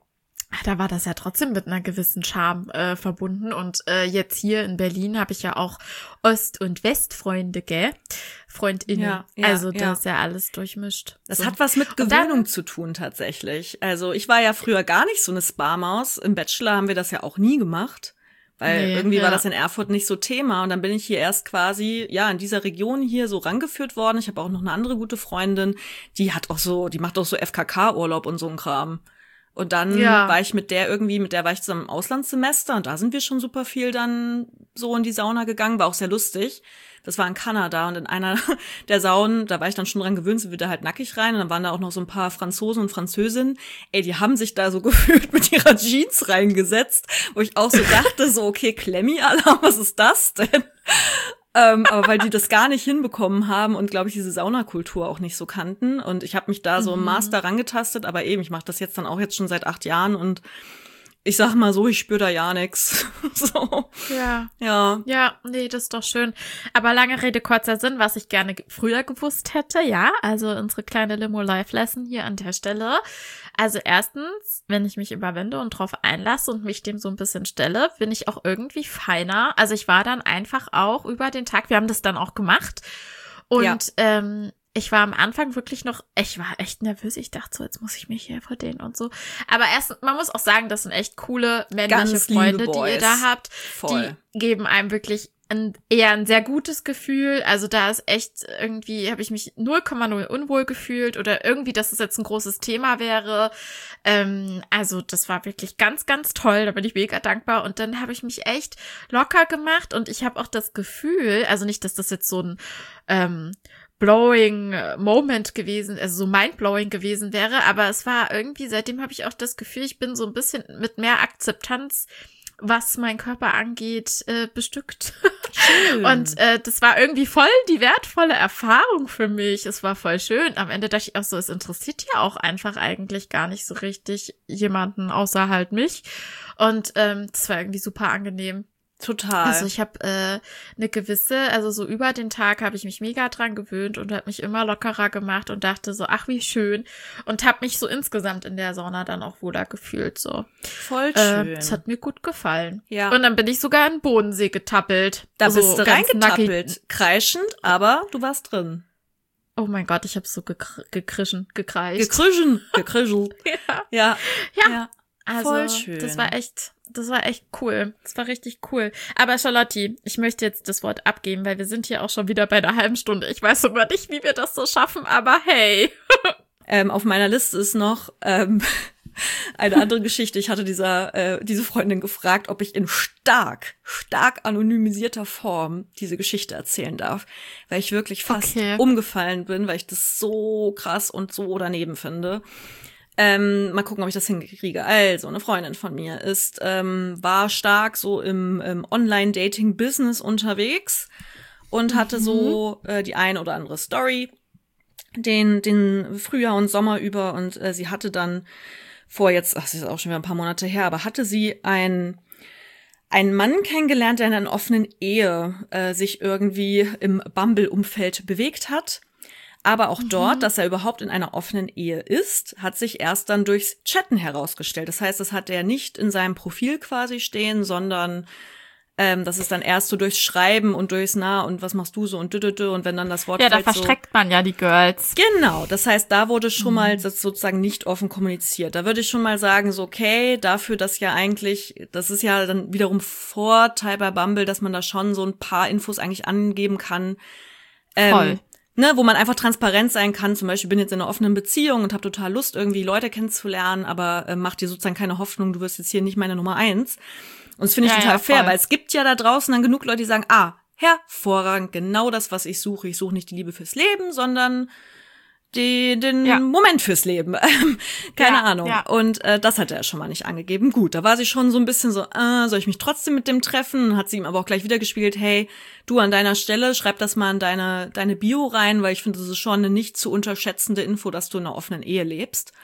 da war das ja trotzdem mit einer gewissen Charme äh, verbunden. Und äh, jetzt hier in Berlin habe ich ja auch Ost- und Westfreunde, gell? FreundInnen. Ja, ja, also da ja. ist ja alles durchmischt. Das so. hat was mit Und Gewöhnung dann, zu tun tatsächlich. Also ich war ja früher gar nicht so eine Spa-Maus. Im Bachelor haben wir das ja auch nie gemacht. Weil Nee, irgendwie ja. war das in Erfurt nicht so Thema. Und dann bin ich hier erst quasi, ja, in dieser Region hier so rangeführt worden. Ich habe auch noch eine andere gute Freundin, die hat auch so, die macht auch so F K K-Urlaub und so ein Kram. Und dann Ja. war ich mit der irgendwie, mit der war ich zusammen im Auslandssemester und da sind wir schon super viel dann so in die Sauna gegangen, war auch sehr lustig. Das war in Kanada und in einer der Saunen, da war ich dann schon dran gewöhnt, sind wir da halt nackig rein und dann waren da auch noch so ein paar Franzosen und Französinnen. Ey, die haben sich da so gefühlt mit ihrer Jeans reingesetzt, wo ich auch so dachte, so okay, Klemmi-Alarm, was ist das denn? ähm, aber weil die das gar nicht hinbekommen haben und, glaube ich, diese Saunakultur auch nicht so kannten. Und ich habe mich da so im Master rangetastet, aber eben, ich mache das jetzt dann auch jetzt schon seit acht Jahren und ich sag mal so, ich spüre da ja nix. So. ja. Ja. Ja, nee, das ist doch schön. Aber lange Rede, kurzer Sinn, was ich gerne ge- früher gewusst hätte, ja, also unsere kleine Limo-Life-Lesson hier an der Stelle. Also erstens, wenn ich mich überwinde und drauf einlasse und mich dem so ein bisschen stelle, bin ich auch irgendwie feiner. Also ich war dann einfach auch über den Tag, wir haben das dann auch gemacht und Ja. ähm, ich war am Anfang wirklich noch, ich war echt nervös. Ich dachte so, jetzt muss ich mich hier verdehnen und so. Aber erst, man muss auch sagen, das sind echt coole männliche Ganz liebe Freunde, die ihr Boys. da habt. Voll. Die geben einem wirklich ein, eher ein sehr gutes Gefühl. Also da ist echt irgendwie, habe ich mich null Komma null unwohl gefühlt oder irgendwie, dass es jetzt ein großes Thema wäre. Ähm, also das war wirklich ganz, ganz toll. Da bin ich mega dankbar. Und dann habe ich mich echt locker gemacht und ich habe auch das Gefühl, also nicht, dass das jetzt so ein ähm, blowing Moment gewesen, also so mindblowing gewesen wäre, aber es war irgendwie, seitdem habe ich auch das Gefühl, ich bin so ein bisschen mit mehr Akzeptanz, was mein Körper angeht, äh, bestückt. Schön. Und äh, das war irgendwie voll die wertvolle Erfahrung für mich. Es war voll schön. Am Ende dachte ich auch so, es interessiert ja auch einfach eigentlich gar nicht so richtig jemanden außer halt mich. Und ähm, das war irgendwie super angenehm. Total. Also ich habe äh, eine gewisse, also so über den Tag habe ich mich mega dran gewöhnt und habe mich immer lockerer gemacht und dachte so, ach wie schön. Und habe mich so insgesamt in der Sauna dann auch wohler gefühlt. So. Voll schön. Äh, das hat mir gut gefallen. Ja. Und dann bin ich sogar in den Bodensee getappelt. Da so bist du ganz reingetappelt, nackig. kreischend, aber du warst drin. Oh mein Gott, ich habe so gekr gekrischen, gekreischt. Gekrischen, gekrischelt. ja. Ja. Ja. Ja. Also, Voll schön. das war echt, das war echt cool. Das war richtig cool. Aber Charlotte, ich möchte jetzt das Wort abgeben, weil wir sind hier auch schon wieder bei der halben Stunde. Ich weiß immer nicht, wie wir das so schaffen, aber hey. Ähm, auf meiner Liste ist noch ähm, eine andere Geschichte. Ich hatte dieser äh, diese Freundin gefragt, ob ich in stark, stark anonymisierter Form diese Geschichte erzählen darf, weil ich wirklich fast Okay. umgefallen bin, weil ich das so krass und so daneben finde. Ähm, mal gucken, ob ich das hinkriege. Also, eine Freundin von mir ist, ähm, war stark so im, im Online-Dating-Business unterwegs und hatte Mhm. so äh, die ein oder andere Story den den Frühjahr und Sommer über und äh, sie hatte dann vor jetzt, ach, das ist auch schon wieder ein paar Monate her, aber hatte sie ein einen Mann kennengelernt, der in einer offenen Ehe äh, sich irgendwie im Bumble-Umfeld bewegt hat. Aber auch Mhm. dort, dass er überhaupt in einer offenen Ehe ist, hat sich erst dann durchs Chatten herausgestellt. Das heißt, das hat er nicht in seinem Profil quasi stehen, sondern ähm, das ist dann erst so durchs Schreiben und durchs Na und was machst du so und düdüdü und wenn dann das Wort Ja, da fällt so. verstreckt man ja die Girls. Genau, das heißt, da wurde schon mal das sozusagen nicht offen kommuniziert. Da würde ich schon mal sagen, so okay, dafür, dass ja eigentlich, das ist ja dann wiederum Vorteil bei Bumble, dass man da schon so ein paar Infos eigentlich angeben kann. Ähm, Voll. Ne, wo man einfach transparent sein kann, zum Beispiel bin jetzt in einer offenen Beziehung und habe total Lust, irgendwie Leute kennenzulernen, aber äh, mach dir sozusagen keine Hoffnung, du wirst jetzt hier nicht meine Nummer eins. Und das finde ich Ja, total ja, fair, voll. weil es gibt ja da draußen dann genug Leute, die sagen, ah, hervorragend, genau das, was ich suche. Ich suche nicht die Liebe fürs Leben, sondern die, den Ja. Moment fürs Leben. Keine Ja, Ahnung. ja. Und äh, das hat er schon mal nicht angegeben. Gut, da war sie schon so ein bisschen so, äh, soll ich mich trotzdem mit dem treffen? Hat sie ihm aber auch gleich wieder gespielt, hey, du an deiner Stelle, schreib das mal in deine, deine Bio rein, weil ich finde, das ist schon eine nicht zu unterschätzende Info, dass du in einer offenen Ehe lebst.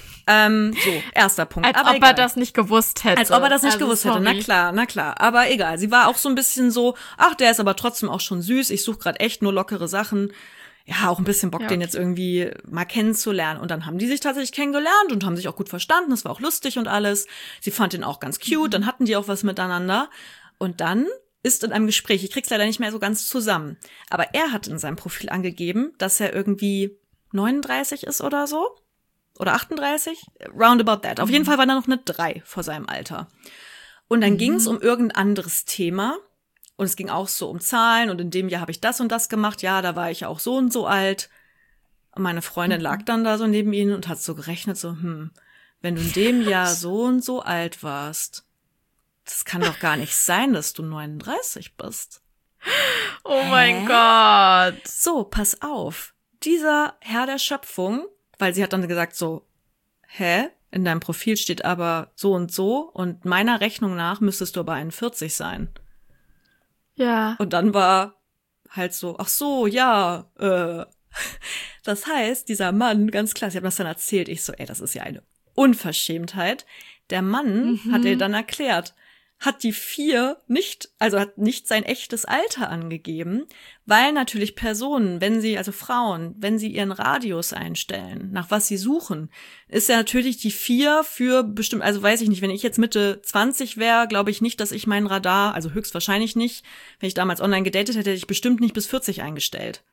ähm, so, erster Punkt. Als aber ob egal. er das nicht gewusst hätte. Als ob er das nicht Also, gewusst hätte, na sorry. klar, na klar. Aber egal, sie war auch so ein bisschen so, ach, der ist aber trotzdem auch schon süß, ich suche gerade echt nur lockere Sachen. Ja, auch ein bisschen Bock, Ja, den okay. jetzt irgendwie mal kennenzulernen. Und dann haben die sich tatsächlich kennengelernt und haben sich auch gut verstanden. Das war auch lustig und alles. Sie fand ihn auch ganz cute, Mhm. dann hatten die auch was miteinander. Und dann ist in einem Gespräch, ich krieg's leider nicht mehr so ganz zusammen, aber er hat in seinem Profil angegeben, dass er irgendwie neununddreißig ist oder so. Oder achtunddreißig? Roundabout that. Auf jeden Fall war da noch eine drei vor seinem Alter. Und dann Mhm. ging's um irgendein anderes Thema. Und es ging auch so um Zahlen und in dem Jahr habe ich das und das gemacht. Ja, da war ich auch so und so alt. Und meine Freundin Mhm. lag dann da so neben ihnen und hat so gerechnet, so, hm, wenn du in dem Jahr so und so alt warst, das kann doch gar nicht sein, dass du neununddreißig bist. Oh mein Hä? Gott. So, pass auf. Dieser Herr der Schöpfung, weil sie hat dann gesagt so, hä? In deinem Profil steht aber so und so und meiner Rechnung nach müsstest du aber einundvierzig sein. Ja. Und dann war halt so, ach so, ja, äh. Das heißt, dieser Mann, ganz klar, sie haben das dann erzählt, ich so, ey, das ist ja eine Unverschämtheit. Der Mann, Mhm. hat er dann erklärt, hat die vier nicht, also hat nicht sein echtes Alter angegeben, weil natürlich Personen, wenn sie, also Frauen, wenn sie ihren Radius einstellen, nach was sie suchen, ist ja natürlich die vier für bestimmt, also weiß ich nicht, wenn ich jetzt Mitte zwanzig wäre, glaube ich nicht, dass ich mein Radar, also höchstwahrscheinlich nicht, wenn ich damals online gedatet hätte, hätte ich bestimmt nicht bis vierzig eingestellt.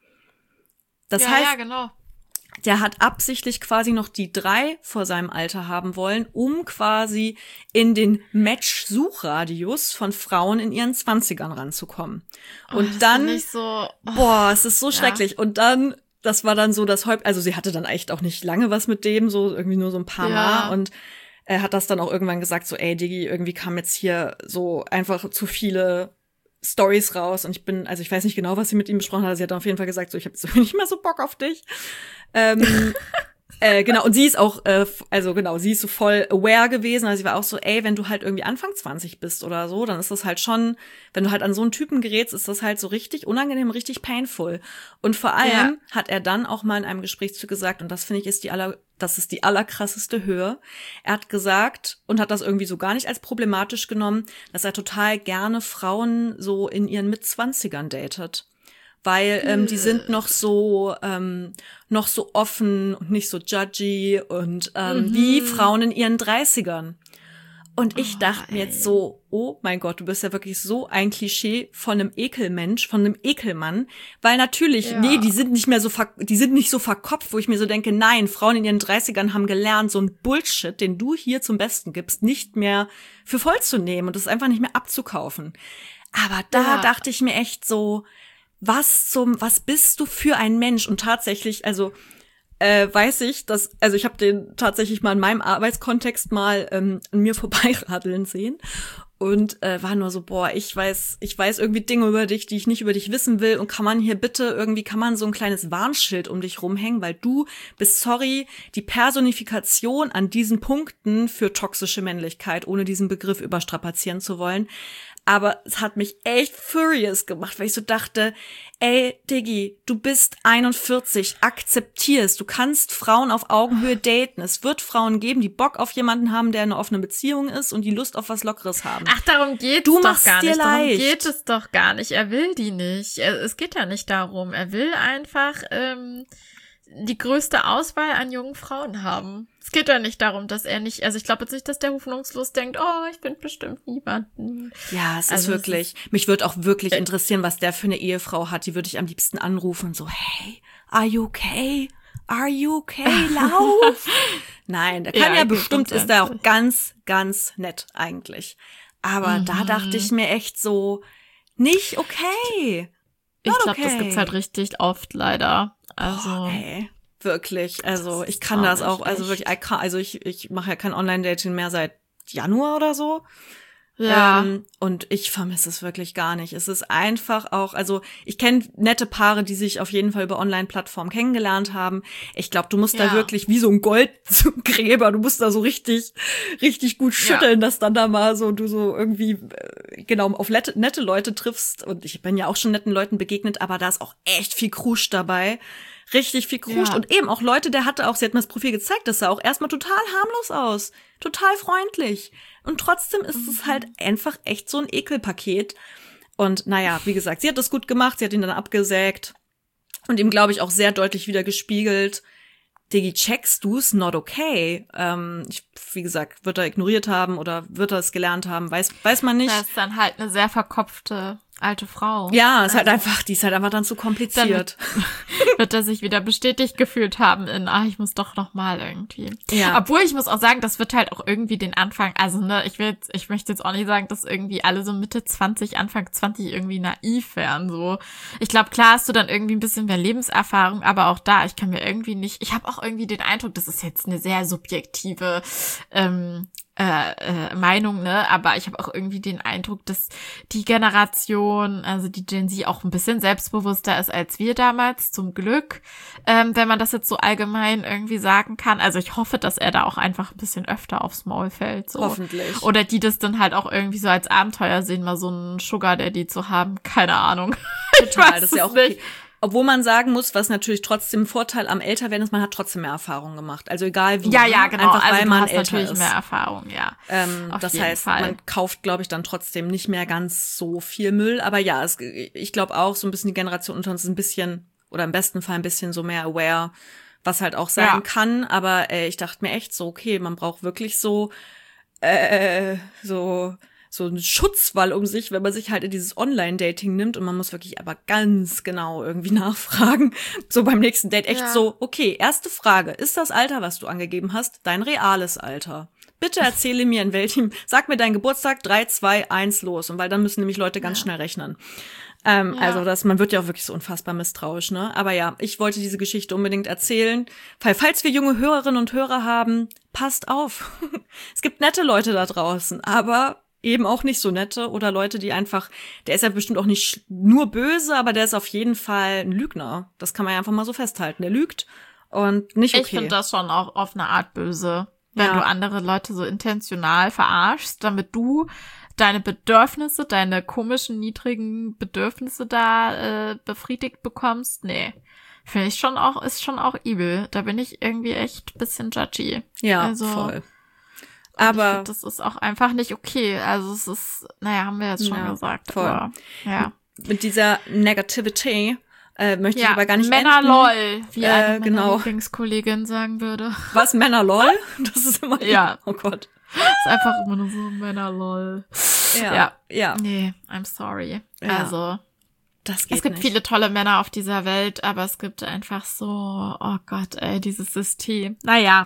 Das ja, heißt, ja, genau. der hat absichtlich quasi noch die drei vor seinem Alter haben wollen, um quasi in den Match-Suchradius von Frauen in ihren Zwanzigern ranzukommen. Oh, Und das ist dann, nicht so. Oh. boah, es ist so Ja. schrecklich. Und dann, das war dann so das Häupt, also sie hatte dann echt auch nicht lange was mit dem, so irgendwie nur so ein paar Ja. Mal. Und er hat das dann auch irgendwann gesagt, so, ey, Diggi, irgendwie kam jetzt hier so einfach zu viele Stories raus und ich bin, also ich weiß nicht genau, was sie mit ihm besprochen hat. Sie hat auf jeden Fall gesagt, so, ich habe jetzt nicht mehr so Bock auf dich. Ähm, äh, genau, und sie ist auch, äh, also genau, sie ist so voll aware gewesen. Also sie war auch so, ey, wenn du halt irgendwie Anfang zwanzig bist oder so, dann ist das halt schon, wenn du halt an so einen Typen gerätst, ist das halt so richtig unangenehm, richtig painful. Und vor allem Ja. hat er dann auch mal in einem Gespräch zu gesagt, und das finde ich ist die aller, das ist die allerkrasseste Höhe. Er hat gesagt und hat das irgendwie so gar nicht als problematisch genommen, dass er total gerne Frauen so in ihren Mitzwanzigern datet. Weil ähm, die sind noch so ähm, noch so offen und nicht so judgy und ähm, Mhm. wie Frauen in ihren dreißigern. Und ich Oh, dachte mir ey. jetzt so, oh mein Gott, du bist ja wirklich so ein Klischee von einem Ekelmensch, von einem Ekelmann. Weil natürlich, Ja. nee, die sind nicht mehr so, ver- die sind nicht so verkopft, wo ich mir so denke, nein, Frauen in ihren dreißigern haben gelernt, so ein Bullshit, den du hier zum Besten gibst, nicht mehr für voll zu nehmen und das einfach nicht mehr abzukaufen. Aber da Ja. dachte ich mir echt so, was zum, was bist du für ein Mensch? Und tatsächlich, also äh, weiß ich, dass, also ich habe den tatsächlich mal in meinem Arbeitskontext mal ähm, an mir vorbeiradeln sehen. und äh, war nur so, boah, ich weiß, ich weiß irgendwie Dinge über dich, die ich nicht über dich wissen will und kann man hier bitte irgendwie, kann man so ein kleines Warnschild um dich rumhängen, weil du bist, sorry, die Personifikation an diesen Punkten für toxische Männlichkeit, ohne diesen Begriff überstrapazieren zu wollen. Aber es hat mich echt furious gemacht, weil ich so dachte, ey, Diggi, du bist einundvierzig, akzeptierst, du kannst Frauen auf Augenhöhe daten. Es wird Frauen geben, die Bock auf jemanden haben, der in einer offenen Beziehung ist und die Lust auf was Lockeres haben. Ach, darum geht du es doch gar nicht. Darum leicht. geht es doch gar nicht. Er will die nicht. Es geht ja nicht darum. Er will einfach ähm, die größte Auswahl an jungen Frauen haben. Es geht ja nicht darum, dass er nicht, also ich glaube jetzt nicht, dass der hoffnungslos denkt, oh, ich bin bestimmt niemanden. Ja, es also ist wirklich, ist, mich würde auch wirklich interessieren, was der für eine Ehefrau hat. Die würde ich am liebsten anrufen und so, hey, are you okay? Are you okay? Lauf! Nein, der kann ja, ja bestimmt, ist da auch ganz, ganz nett eigentlich. Aber mhm. da dachte ich mir echt so, nicht okay. Not ich glaube, okay. Das gibt's halt richtig oft leider. Also oh, hey. Wirklich, also ich kann das auch, also wirklich, I can, also ich ich mache ja kein Online-Dating mehr seit Januar oder so. Ja. Ähm, und ich vermisse es wirklich gar nicht. Es ist einfach auch, also ich kenne nette Paare, die sich auf jeden Fall über Online-Plattformen kennengelernt haben. Ich glaube, du musst ja. da wirklich wie so ein Goldgräber, du musst da so richtig, richtig gut schütteln, ja. dass dann da mal so, du so irgendwie, genau, auf nette, nette Leute triffst. Und ich bin ja auch schon netten Leuten begegnet, aber da ist auch echt viel Krusch dabei. Richtig viel Krusch. Ja. Und eben auch Leute, der hatte auch, sie hat mir das Profil gezeigt, das sah auch erstmal total harmlos aus. Total freundlich. Und trotzdem ist mhm. es halt einfach echt so ein Ekelpaket. Und naja, wie gesagt, sie hat das gut gemacht, sie hat ihn dann abgesägt und ihm, glaube ich, auch sehr deutlich wieder gespiegelt, Diggi, checkst du's? Not okay. Ähm, ich, wie gesagt, wird er ignoriert haben oder wird er es gelernt haben, weiß weiß man nicht. Das ist dann halt eine sehr verkopfte alte Frau. Ja, ist also, halt einfach, die ist halt einfach dann zu kompliziert. Dann wird er sich wieder bestätigt gefühlt haben in, ah, ich muss doch noch mal irgendwie. Ja. Obwohl, ich muss auch sagen, das wird halt auch irgendwie den Anfang, also ne, ich will jetzt, ich möchte jetzt auch nicht sagen, dass irgendwie alle so Mitte zwanzig, Anfang zwanzig irgendwie naiv wären, so. Ich glaube, klar hast du dann irgendwie ein bisschen mehr Lebenserfahrung, aber auch da, ich kann mir irgendwie nicht, ich habe auch irgendwie den Eindruck, das ist jetzt eine sehr subjektive ähm, Äh, äh, Meinung, ne, aber ich habe auch irgendwie den Eindruck, dass die Generation, also die Gen Z, auch ein bisschen selbstbewusster ist als wir damals, zum Glück, ähm, wenn man das jetzt so allgemein irgendwie sagen kann. Also ich hoffe, dass er da auch einfach ein bisschen öfter aufs Maul fällt. So. Hoffentlich. Oder die das dann halt auch irgendwie so als Abenteuer sehen, mal so einen Sugar Daddy zu haben. Keine Ahnung. Total, das ist ja auch okay. Obwohl man sagen muss, was natürlich trotzdem ein Vorteil am Älterwerden ist, man hat trotzdem mehr Erfahrung gemacht. Also egal wie. Ja, ja, genau. Einfach, also weil du man hast älter natürlich ist. mehr Erfahrung, ja. Ähm, Auf das jeden heißt, Fall. man kauft, glaube ich, dann trotzdem nicht mehr ganz so viel Müll. Aber ja, es, ich glaube auch, so ein bisschen die Generation unter uns ist ein bisschen, oder im besten Fall ein bisschen so mehr aware, was halt auch sein Ja. kann. Aber äh, ich dachte mir echt so, okay, man braucht wirklich so, äh, so... so einen Schutzwall um sich, wenn man sich halt in dieses Online-Dating nimmt und man muss wirklich aber ganz genau irgendwie nachfragen. So beim nächsten Date echt Ja. so, okay, erste Frage, ist das Alter, was du angegeben hast, dein reales Alter? Bitte erzähle mir, in welchem, sag mir deinen Geburtstag, drei, zwei, eins, los. Und weil dann müssen nämlich Leute ganz Ja. schnell rechnen. Ähm, Ja. Also das, man wird ja auch wirklich so unfassbar misstrauisch, ne? Aber ja, ich wollte diese Geschichte unbedingt erzählen, weil falls wir junge Hörerinnen und Hörer haben, passt auf. Es gibt nette Leute da draußen, aber eben auch nicht so nette oder Leute, die einfach, der ist ja bestimmt auch nicht nur böse, aber der ist auf jeden Fall ein Lügner. Das kann man ja einfach mal so festhalten. Der lügt und nicht okay. Ich finde das schon auch auf eine Art böse, wenn Ja. du andere Leute so intentional verarschst, damit du deine Bedürfnisse, deine komischen, niedrigen Bedürfnisse da äh, befriedigt bekommst. Nee, finde ich schon auch, ist schon auch evil. Da bin ich irgendwie echt ein bisschen judgy. Ja, also, voll. Aber Aber find, das ist auch einfach nicht okay. Also es ist, naja, haben wir jetzt schon Ja, gesagt. voll. Aber, ja. mit dieser Negativity äh, möchte ich Ja, aber gar nicht Männer enden. lol, wie Äh, eine genau. meiner Lieblingskollegin sagen würde. Was, Männer lol? Das ist immer, Ja. oh Gott. Ist einfach immer nur so Männer lol. Ja, Ja. ja, Nee, I'm sorry. Ja. Also, das geht es gibt nicht. viele tolle Männer auf dieser Welt, aber es gibt einfach so, oh Gott, ey, dieses System. Naja,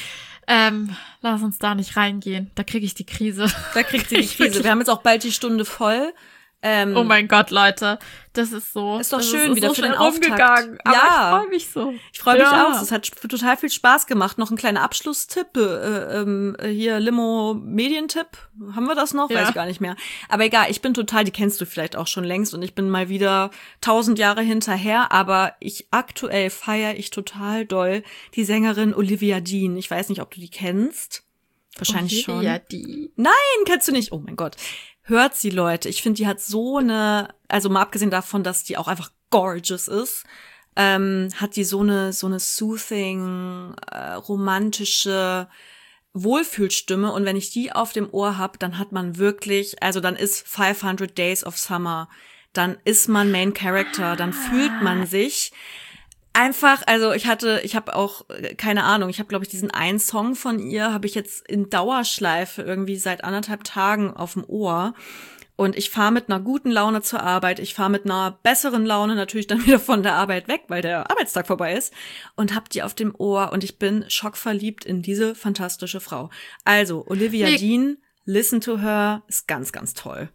ähm, lass uns da nicht reingehen. Da kriege ich die Krise. Da kriegt sie die Krise. Wir haben jetzt auch bald die Stunde voll. Ähm, oh mein Gott, Leute, das ist so. Ist doch das schön, ist wieder so für den schnell Auftakt. rumgegangen. Aber Ja. ich freue mich so. Ich freue mich Ja. auch. Es hat total viel Spaß gemacht. Noch ein kleiner Abschlusstipp. Äh, ähm, hier Limo-Medientipp. Haben wir das noch? Ja. Weiß ich gar nicht mehr. Aber egal, ich bin total, die kennst du vielleicht auch schon längst und ich bin mal wieder tausend Jahre hinterher. Aber ich aktuell feiere ich total doll die Sängerin Olivia Dean. Ich weiß nicht, ob du die kennst. Wahrscheinlich Olivia schon. Dean. Nein, kennst du nicht. Oh mein Gott. Hört sie, Leute. Ich finde, die hat so eine, also mal abgesehen davon, dass die auch einfach gorgeous ist, ähm, hat die so eine, so eine soothing, äh, romantische Wohlfühlstimme. Und wenn ich die auf dem Ohr hab, dann hat man wirklich, also dann ist fünfhundert Days of Summer, dann ist man Main Character, dann fühlt man sich einfach, also ich hatte, ich habe auch, keine Ahnung, ich habe, glaube ich, diesen einen Song von ihr, habe ich jetzt in Dauerschleife irgendwie seit anderthalb Tagen auf dem Ohr. Und ich fahre mit einer guten Laune zur Arbeit, ich fahre mit einer besseren Laune natürlich dann wieder von der Arbeit weg, weil der Arbeitstag vorbei ist. Und hab die auf dem Ohr und ich bin schockverliebt in diese fantastische Frau. Also, Olivia Nee. Dean, Listen to Her, ist ganz, ganz toll.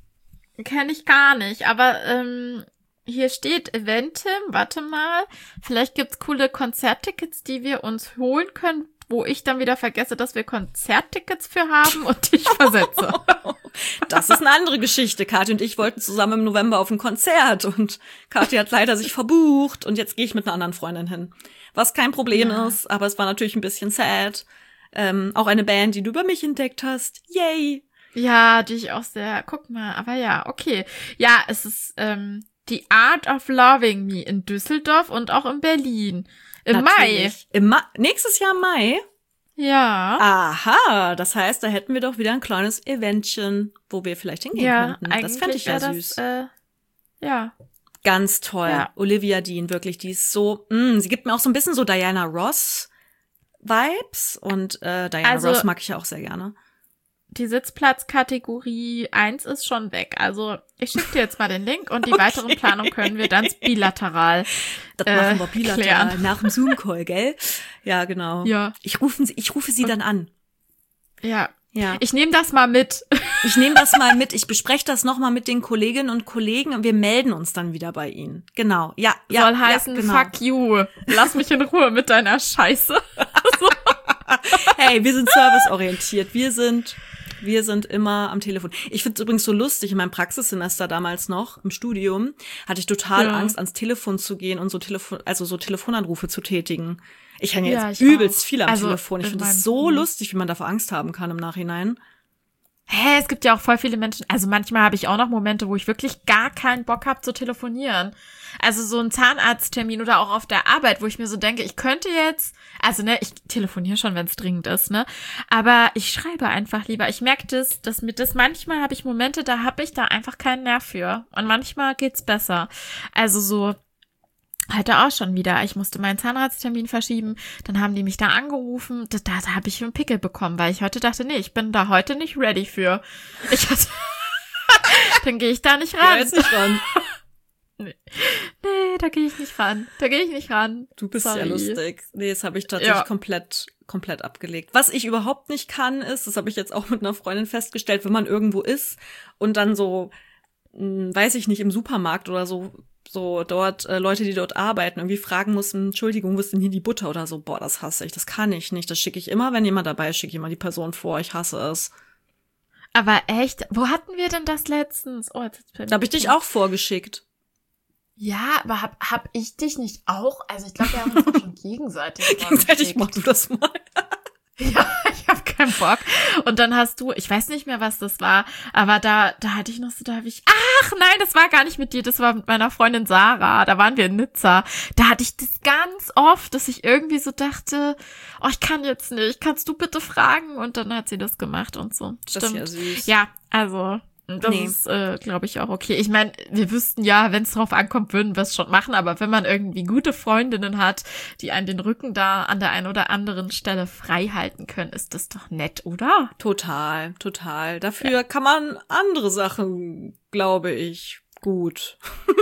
Kenne ich gar nicht, aber ähm, hier steht Eventim, warte mal, vielleicht gibt's coole Konzerttickets, die wir uns holen können, wo ich dann wieder vergesse, dass wir Konzerttickets für haben und dich versetze. Das ist eine andere Geschichte. Kathi und ich wollten zusammen im November auf ein Konzert und Kathi hat leider sich verbucht und jetzt gehe ich mit einer anderen Freundin hin. Was kein Problem Ja. ist, aber es war natürlich ein bisschen sad. Ähm, auch eine Band, die du über mich entdeckt hast. Yay! Ja, die ich auch sehr, guck mal, aber ja, okay. Ja, es ist ähm, die Art of Loving Me in Düsseldorf und auch in Berlin. Im Natürlich. Im Ma- nächstes Jahr Mai? Mai. Ja. Aha, das heißt, da hätten wir doch wieder ein kleines Eventchen, wo wir vielleicht hingehen ja, könnten. eigentlich Das fände ich ja wär süß. Das, äh, ja. Ganz toll. Ja. Olivia Dean, wirklich, die ist so, mh, sie gibt mir auch so ein bisschen so Diana Ross Vibes und äh, Diana Also- Ross mag ich ja auch sehr gerne. Die Sitzplatzkategorie eins ist schon weg. Also ich schicke dir jetzt mal den Link und die Okay. weiteren Planungen können wir dann bilateral. Das Äh, machen wir bilateral klären. nach dem Zoom-Call, gell? Ja, genau. Ja. Ich rufe sie, ich rufe sie dann an. Ja. Ja. Ich nehme das mal mit. Ich nehme das mal mit. Ich bespreche das nochmal mit den Kolleginnen und Kollegen und wir melden uns dann wieder bei Ihnen. Genau. Ja, ja. Soll heißen, ja, genau. fuck you. Lass mich in Ruhe mit deiner Scheiße. Hey, wir sind serviceorientiert. Wir sind, wir sind immer am Telefon. Ich finde es übrigens so lustig. In meinem Praxissemester damals noch im Studium hatte ich total Ja. Angst, ans Telefon zu gehen und so Telefon, also so Telefonanrufe zu tätigen. Ich hänge Ja, jetzt ich übelst auch. viel am Also Telefon. Ich in finde es meinem- so lustig, wie man davor Angst haben kann im Nachhinein. Hä, es gibt ja auch voll viele Menschen. Also manchmal habe ich auch noch Momente, wo ich wirklich gar keinen Bock habe zu telefonieren. Also so ein Zahnarzttermin oder auch auf der Arbeit, wo ich mir so denke, ich könnte jetzt, also ne, ich telefoniere schon, wenn es dringend ist, ne, aber ich schreibe einfach lieber. Ich merke das, dass mir das manchmal habe ich Momente, da habe ich da einfach keinen Nerv für und manchmal geht's besser. Also so heute auch schon wieder. Ich musste meinen Zahnarzttermin verschieben. Dann haben die mich da angerufen. Da, da, da habe ich einen Pickel bekommen, weil ich heute dachte, nee, ich bin da heute nicht ready für. Ich hatte dann gehe ich da nicht Ja, ran. jetzt nicht ran. Nee, da gehe ich nicht ran. Da gehe ich nicht ran. Du bist Sorry. ja lustig. Nee, das habe ich tatsächlich Ja. komplett, komplett abgelegt. Was ich überhaupt nicht kann, ist, das habe ich jetzt auch mit einer Freundin festgestellt, wenn man irgendwo ist und dann so, mh, weiß ich nicht, im Supermarkt oder so, so dort, äh, Leute, die dort arbeiten, irgendwie fragen muss, Entschuldigung, wo ist denn hier die Butter oder so? Boah, das hasse ich, das kann ich nicht. Das schicke ich immer, wenn jemand dabei ist, schicke ich immer die Person vor. Ich hasse es. Aber echt, wo hatten wir denn das letztens? Oh, jetzt Da habe ich dich auch vorgeschickt. Ja, aber hab, hab ich dich nicht auch? Also ich glaube, wir haben uns auch schon gegenseitig Gegenseitig mach du das mal. Ja, ich habe keinen Bock. Und dann hast du, ich weiß nicht mehr, was das war, aber da, da hatte ich noch so, da habe ich, ach nein, das war gar nicht mit dir, das war mit meiner Freundin Sarah, da waren wir in Nizza. Da hatte ich das ganz oft, dass ich irgendwie so dachte, oh, ich kann jetzt nicht, kannst du bitte fragen? Und dann hat sie das gemacht und so. Das ist ja süß. Ja, also, das Nee. ist, äh, glaube ich, auch okay. Ich meine, wir wüssten ja, wenn es drauf ankommt, würden wir es schon machen, aber wenn man irgendwie gute Freundinnen hat, die einen den Rücken da an der einen oder anderen Stelle frei halten können, ist das doch nett, oder? Total, total. Dafür kann man andere Sachen, glaube ich, gut.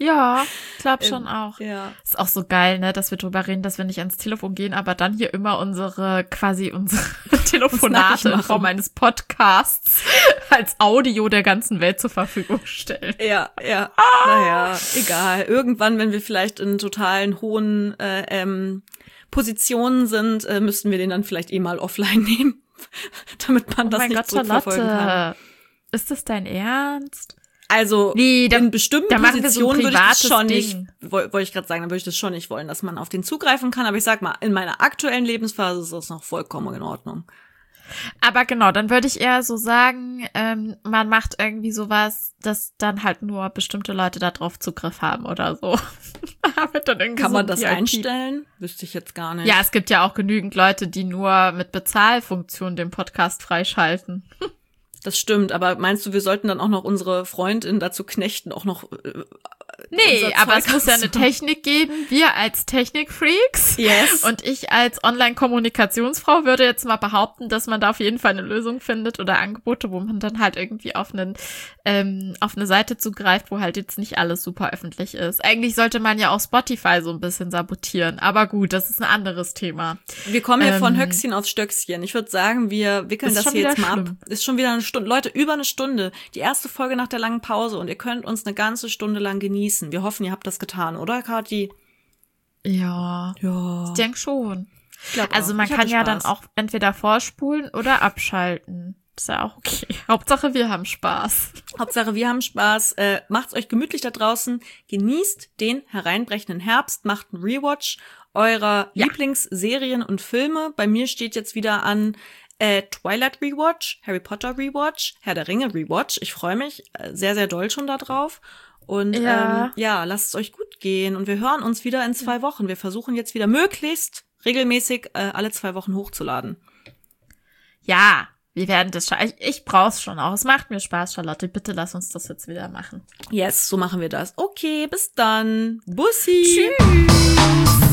Ja, glaub schon ähm, auch. Ja. Ist auch so geil, ne, dass wir drüber reden, dass wir nicht ans Telefon gehen, aber dann hier immer unsere, quasi unsere Telefonate in Form eines Podcasts als Audio der ganzen Welt zur Verfügung stellen. Ja, ja. Ah! Naja, egal. Irgendwann, wenn wir vielleicht in totalen hohen äh, ähm, Positionen sind, äh, müssten wir den dann vielleicht eh mal offline nehmen, damit man oh das mein nicht Gott, zurückverfolgen Charlotte. kann. Ist das dein Ernst? Also nee, da, in bestimmten da machen wir so ein Positionen würde ich das schon Ding. nicht, wollte ich gerade sagen, dann würde ich das schon nicht wollen, dass man auf den zugreifen kann. Aber ich sag mal, in meiner aktuellen Lebensphase ist das noch vollkommen in Ordnung. Aber genau, dann würde ich eher so sagen, ähm, man macht irgendwie sowas, dass dann halt nur bestimmte Leute da drauf Zugriff haben oder so. dann irgendwie Kann so man das V I P einstellen? Wüsste ich jetzt gar nicht. Ja, es gibt ja auch genügend Leute, die nur mit Bezahlfunktion den Podcast freischalten. Das stimmt, aber meinst du, wir sollten dann auch noch unsere Freundin dazu knechten, auch noch äh, Nee, aber es muss ja eine Technik geben. Wir als Technikfreaks yes. und ich als Online-Kommunikationsfrau würde jetzt mal behaupten, dass man da auf jeden Fall eine Lösung findet oder Angebote, wo man dann halt irgendwie auf einen ähm, auf eine Seite zugreift, wo halt jetzt nicht alles super öffentlich ist. Eigentlich sollte man ja auch Spotify so ein bisschen sabotieren, aber gut, das ist ein anderes Thema. Wir kommen ja ähm, von Höchstchen auf Stöckchen. Ich würde sagen, wir wickeln das hier jetzt mal ab. Ist schon wieder eine Stunde. Leute, über eine Stunde. Die erste Folge nach der langen Pause und ihr könnt uns eine ganze Stunde lang genießen. Wir hoffen, ihr habt das getan, oder, Kathi? Ja. Ja. Ich denke schon. Ich glaub also auch. man Ich kann hatte ja Spaß. dann auch entweder vorspulen oder abschalten. Ist ja auch okay. Hauptsache, wir haben Spaß. Hauptsache, wir haben Spaß. Äh, macht's euch gemütlich da draußen. Genießt den hereinbrechenden Herbst. Macht einen Rewatch eurer Ja. Lieblingsserien und Filme. Bei mir steht jetzt wieder an Äh, Twilight Rewatch, Harry Potter Rewatch, Herr der Ringe Rewatch. Ich freue mich äh, sehr, sehr doll schon da drauf. Und Ja. ähm, ja, lasst es euch gut gehen. Und wir hören uns wieder in zwei Wochen. Wir versuchen jetzt wieder möglichst regelmäßig äh, alle zwei Wochen hochzuladen. Ja, wir werden das schon. Ich, ich brauch's schon auch. Es macht mir Spaß, Charlotte. Bitte lass uns das jetzt wieder machen. Yes, so machen wir das. Okay, bis dann. Bussi. Tschüss.